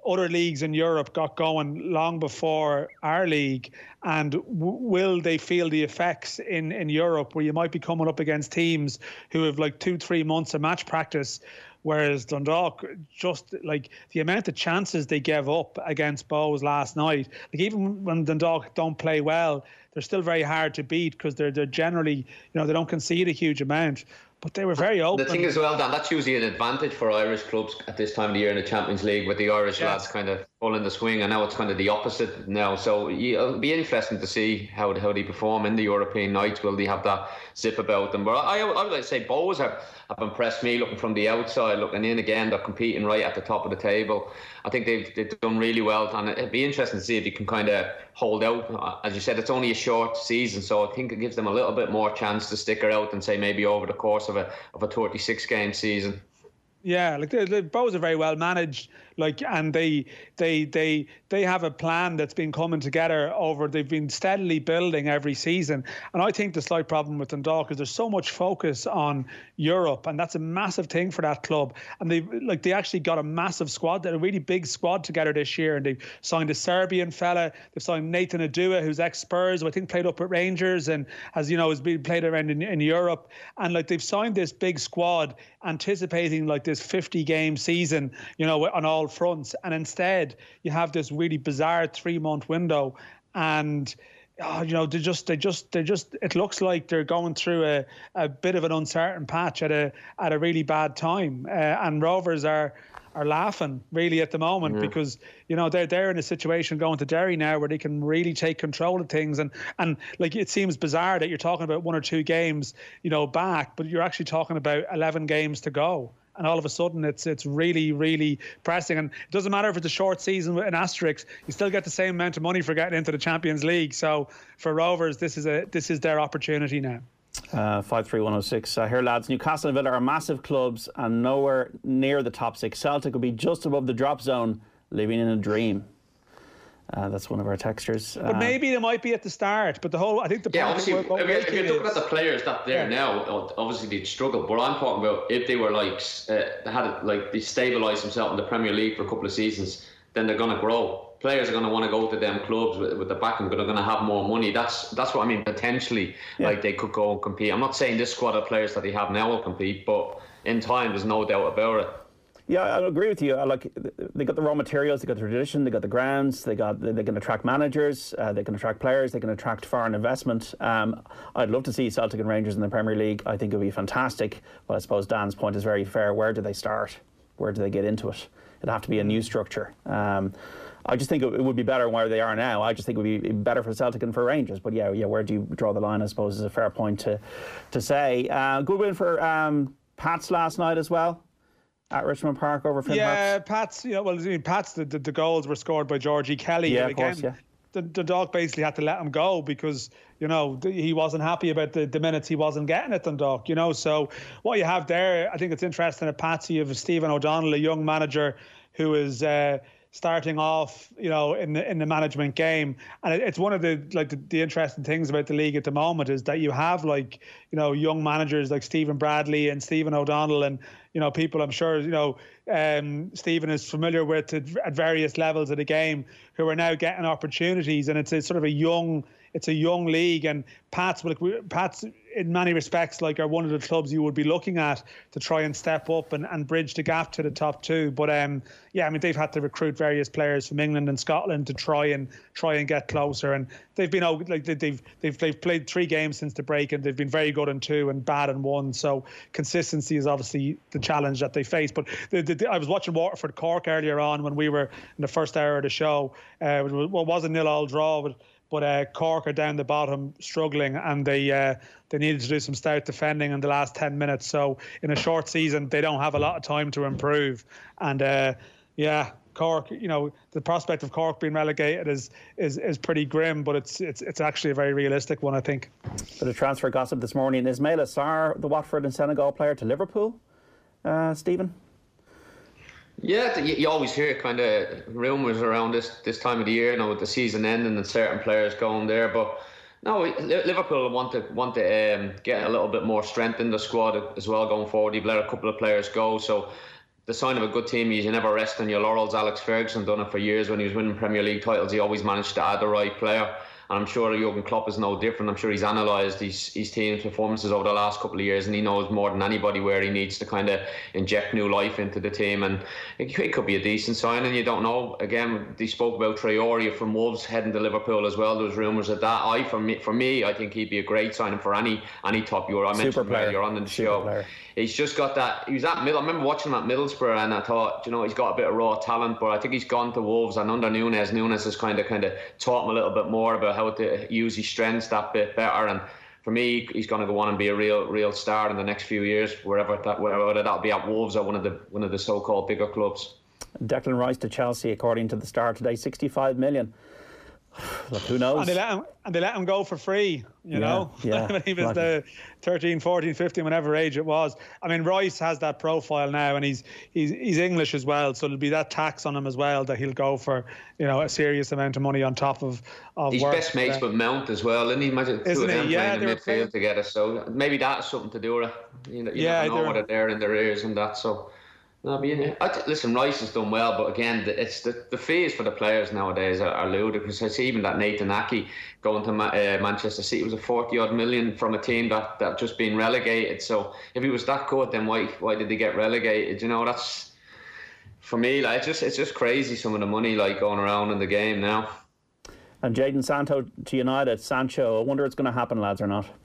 other leagues in Europe got going long before our league, and w- will they feel the effects in, in Europe, where you might be coming up against teams who have like two, three months of match practice, whereas Dundalk, just like the amount of chances they gave up against Bohs last night, like even when Dundalk don't play well, they're still very hard to beat because they're they're generally, you know, they don't concede a huge amount. But they were very open. The thing as well, Dan, that's usually an advantage for Irish clubs at this time of the year in the Champions League, with the Irish yeah. lads kind of pulling the swing, and now it's kind of the opposite now. So it'll be interesting to see how how they perform in the European nights. Will they have that zip about them? But I, I would like to say Bohs have, have impressed me looking from the outside, looking in again. They're competing right at the top of the table. I think they've, they've done really well, and it'd be interesting to see if you can kind of hold out. As you said, it's only a short season, so I think it gives them a little bit more chance to stick it out than say maybe over the course of a of a thirty-six game season. Yeah, like the, the Bohs are very well managed, like, and they they they they have a plan that's been coming together over. They've been steadily building every season, and I think the slight problem with Dundalk is there's so much focus on Europe, and that's a massive thing for that club. And they like they actually got a massive squad, a really big squad together this year, and they've signed a Serbian fella. They've signed Nathan Adua, who's ex-Spurs, who I think played up at Rangers and has you know has been played around in, in Europe, and like they've signed this big squad, anticipating like this fifty game season, you know, on all fronts, and instead you have this really bizarre three month window, and oh, you know they just they just they just it looks like they're going through a, a bit of an uncertain patch at a at a really bad time, uh, and Rovers are are laughing really at the moment, yeah. because you know they're they're in a situation going to Derry now where they can really take control of things, and and like it seems bizarre that you're talking about one or two games you know back, but you're actually talking about eleven games to go. And all of a sudden, it's it's really, really pressing. And it doesn't matter if it's a short season with an asterisk; you still get the same amount of money for getting into the Champions League. So for Rovers, this is a this is their opportunity now. Uh, five three one oh six. Uh, here, lads, Newcastle and Villa are massive clubs and nowhere near the top six. Celtic will be just above the drop zone, living in a dream. Uh, that's one of our textures. But uh, maybe they might be at the start. But the whole, I think the yeah, obviously, if, if you're looking at the players that they're yeah. now, obviously they'd struggle. But I'm talking about if they were like uh, had like they stabilised themselves in the Premier League for a couple of seasons, then they're going to grow. Players are going to want to go to them clubs with, with the backing, but they're going to have more money. That's that's what I mean. Potentially, yeah. like they could go and compete. I'm not saying this squad of players that they have now will compete, but in time, there's no doubt about it. Yeah, I agree with you. I like they got the raw materials, they got the tradition, they got the grounds, they got they can attract managers, uh, they can attract players, they can attract foreign investment. Um, I'd love to see Celtic and Rangers in the Premier League. I think it would be fantastic. But I suppose Dan's point is very fair. Where do they start? Where do they get into it? It'd have to be a new structure. Um, I just think it would be better where they are now. I just think it would be better for Celtic and for Rangers. But yeah, yeah, where do you draw the line? I suppose is a fair point to to say. Uh, good win for um, Pats last night as well. At Richmond Park over Finn Yeah, Harps. Pats, you know, well, I mean, Pats, the, the, the goals were scored by Georgie Kelly. Yeah, and again, of course, yeah. The, the dog basically had to let him go because, you know, he wasn't happy about the, the minutes he wasn't getting at Dundalk, you know. So what you have there, I think it's interesting at Pats, you have Stephen O'Donnell, a young manager who is uh, starting off, you know, in the in the management game. And it, it's one of the like the, the interesting things about the league at the moment is that you have like, you know, young managers like Stephen Bradley and Stephen O'Donnell and, you know, people I'm sure, you know, um, Stephen is familiar with at, at various levels of the game who are now getting opportunities. And it's a sort of a young, it's a young league. And Pats, Pats in many respects, like are one of the clubs you would be looking at to try and step up and, and bridge the gap to the top two. But um, yeah, I mean, they've had to recruit various players from England and Scotland to try and try and get closer. And they've been like they've they've they've played three games since the break, and they've been very good in two and bad in one. So consistency is obviously the challenge that they face. But the, the, I was watching Waterford Cork earlier on when we were in the first hour of the show. Uh, it was, well, it was a nil-all draw, but. But uh, Cork are down the bottom, struggling, and they uh, they needed to do some stout defending in the last ten minutes. So in a short season, they don't have a lot of time to improve. And uh, yeah, Cork, you know, the prospect of Cork being relegated is is is pretty grim, but it's it's it's actually a very realistic one, I think. Bit of transfer gossip this morning. Is Ismaila Sarr, the Watford and Senegal player, to Liverpool? Uh, Stephen? Yeah, you always hear kind of rumours around this this time of the year, you know, with the season ending and certain players going there. But no, Liverpool want to want to um, get a little bit more strength in the squad as well going forward. They've let a couple of players go, so the sign of a good team is you never rest on your laurels. Alex Ferguson done it for years when he was winning Premier League titles. He always managed to add the right player. And I'm sure Jurgen Klopp is no different. I'm sure he's analysed his, his team's performances over the last couple of years, and he knows more than anybody where he needs to kind of inject new life into the team. And it, it could be a decent signing. You don't know. Again, they spoke about Traore from Wolves heading to Liverpool as well. There was rumours of that. I, for me, for me, I think he'd be a great signing for any any top Euro. I mentioned him earlier on in the show. Player. He's just got that. He was at Middle. I remember watching him at Middlesbrough, and I thought, you know, he's got a bit of raw talent. But I think he's gone to Wolves, and under Nunes, Nunes has kind of kind of taught him a little bit more about how to use his strengths that bit better. And for me, he's going to go on and be a real, real star in the next few years, wherever that, whether that'll be at Wolves or one of the one of the so-called bigger clubs. Declan Rice to Chelsea, according to the Star today, sixty-five million. Look, who knows? And they let him, and they let him go for free, you yeah, know? Yeah. When he was like, the thirteen, fourteen, fifteen, whatever age it was. I mean, Rice has that profile now, and he's he's he's English as well, so there'll be that tax on him as well that he'll go for, you know, a serious amount of money on top of, of He's work. best mates with Mount as well, isn't he? Imagine two Isn't of them he? Yeah, playing in they were midfield playing- together, so maybe that's something to do with it. You, know, you Yeah, never know they're- what they're in their ears and that, so... No, but, yeah, I th- listen, Rice has done well, but again, the, it's the, the fees for the players nowadays are, are ludicrous. I see even that Nathan Ake going to Ma- uh, Manchester City was a forty odd million from a team that that just been relegated. So if he was that good, then why why did he get relegated? You know, that's for me. Like it's just it's just crazy some of the money like going around in the game now. And Jadon Sancho to United, Sancho. I wonder if it's going to happen, lads, or not.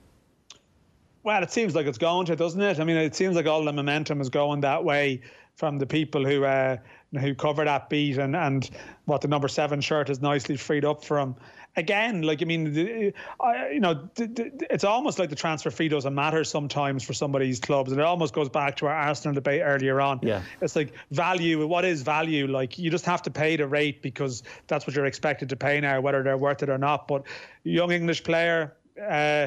Well, it seems like it's going to, doesn't it? I mean, it seems like all the momentum is going that way from the people who uh, who cover that beat, and, and what the number seven shirt is nicely freed up from. Again, like, I mean, the, I, you know, the, the, it's almost like the transfer fee doesn't matter sometimes for some of these clubs. And it almost goes back to our Arsenal debate earlier on. Yeah. It's like value. What is value? Like, you just have to pay the rate because that's what you're expected to pay now, whether they're worth it or not. But young English player, uh,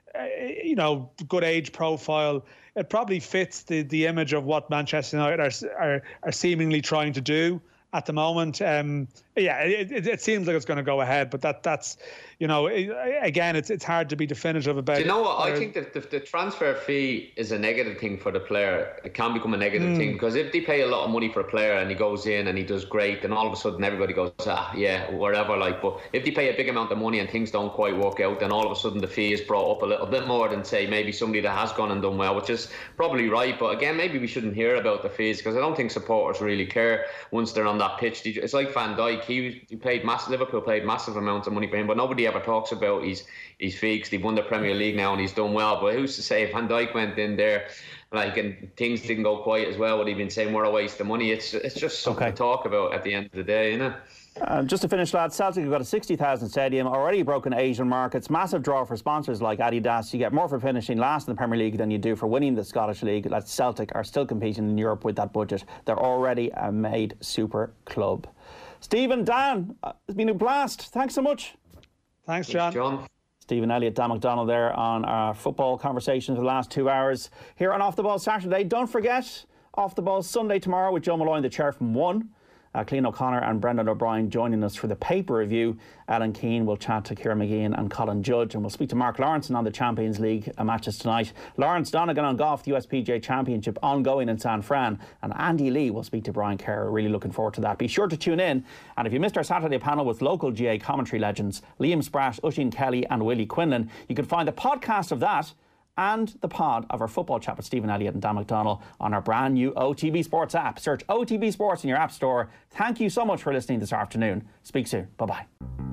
you know, good age profile, it probably fits the, the image of what Manchester United are, are, are seemingly trying to do at the moment. Um, yeah, it, it, it seems like it's going to go ahead, but that that's, you know, it, again, it's it's hard to be definitive about. Do you know what? it. I think that the, the transfer fee is a negative thing for the player. It can become a negative Mm. thing because if they pay a lot of money for a player and he goes in and he does great, then all of a sudden everybody goes, ah, yeah, whatever. Like, but if they pay a big amount of money and things don't quite work out, then all of a sudden the fee is brought up a little bit more than, say, maybe somebody that has gone and done well, which is probably right. But again, maybe we shouldn't hear about the fees because I don't think supporters really care once they're on that pitch. It's like Van Dijk. He, he paid massive. Liverpool paid massive amounts of money for him, but nobody ever talks about his his fee because they've won the Premier League now and he's done well. But who's to say if Van Dijk went in there, like, and things didn't go quite as well, would he been saying we're a waste of money? It's it's just something Okay. to talk about at the end of the day, isn't it? Uh, just to finish, lads, Celtic have got a sixty thousand stadium, already broken Asian markets, massive draw for sponsors like Adidas. You get more for finishing last in the Premier League than you do for winning the Scottish League. Like Celtic are still competing in Europe with that budget. They're already a made super club. Stephen, Dan, uh, it's been a blast. Thanks so much. Thanks, John. John. Stephen Elliott, Dan McDonald there on our football conversation for the last two hours here on Off the Ball Saturday. Don't forget, Off the Ball Sunday tomorrow with Joe Malloy in the chair from one. Uh, Clean O'Connor and Brendan O'Brien joining us for the pay-per-view. Alan Keane will chat to Ciara McGeehan and Colin Judge, and we'll speak to Mark Lawrenson on the Champions League uh, matches tonight. Lawrence Donegan on golf, the U S P G A Championship ongoing in San Fran, and Andy Lee will speak to Brian Kerr. Really looking forward to that. Be sure to tune in, and if you missed our Saturday panel with local G A commentary legends Liam Spratt, Oisin Kelly and Willie Quinlan, you can find the podcast of that and the pod of our football chat with Stephen Elliott and Dan McDonnell on our brand new O T B Sports app. Search O T B Sports in your app store. Thank you so much for listening this afternoon. Speak soon. Bye-bye.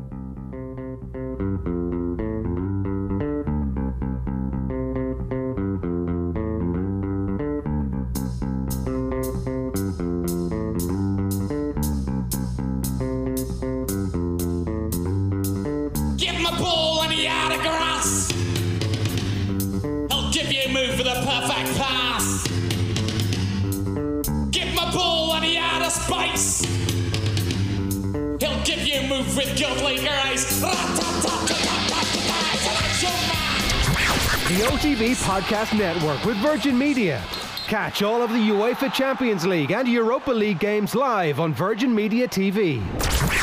Give him a ball and he out of grass. He'll give you a move for the perfect pass. Give him a ball and he out of space. He'll give you a move with godly grace. The O T B Podcast Network with Virgin Media. Catch all of the UEFA Champions League and Europa League games live on Virgin Media T V.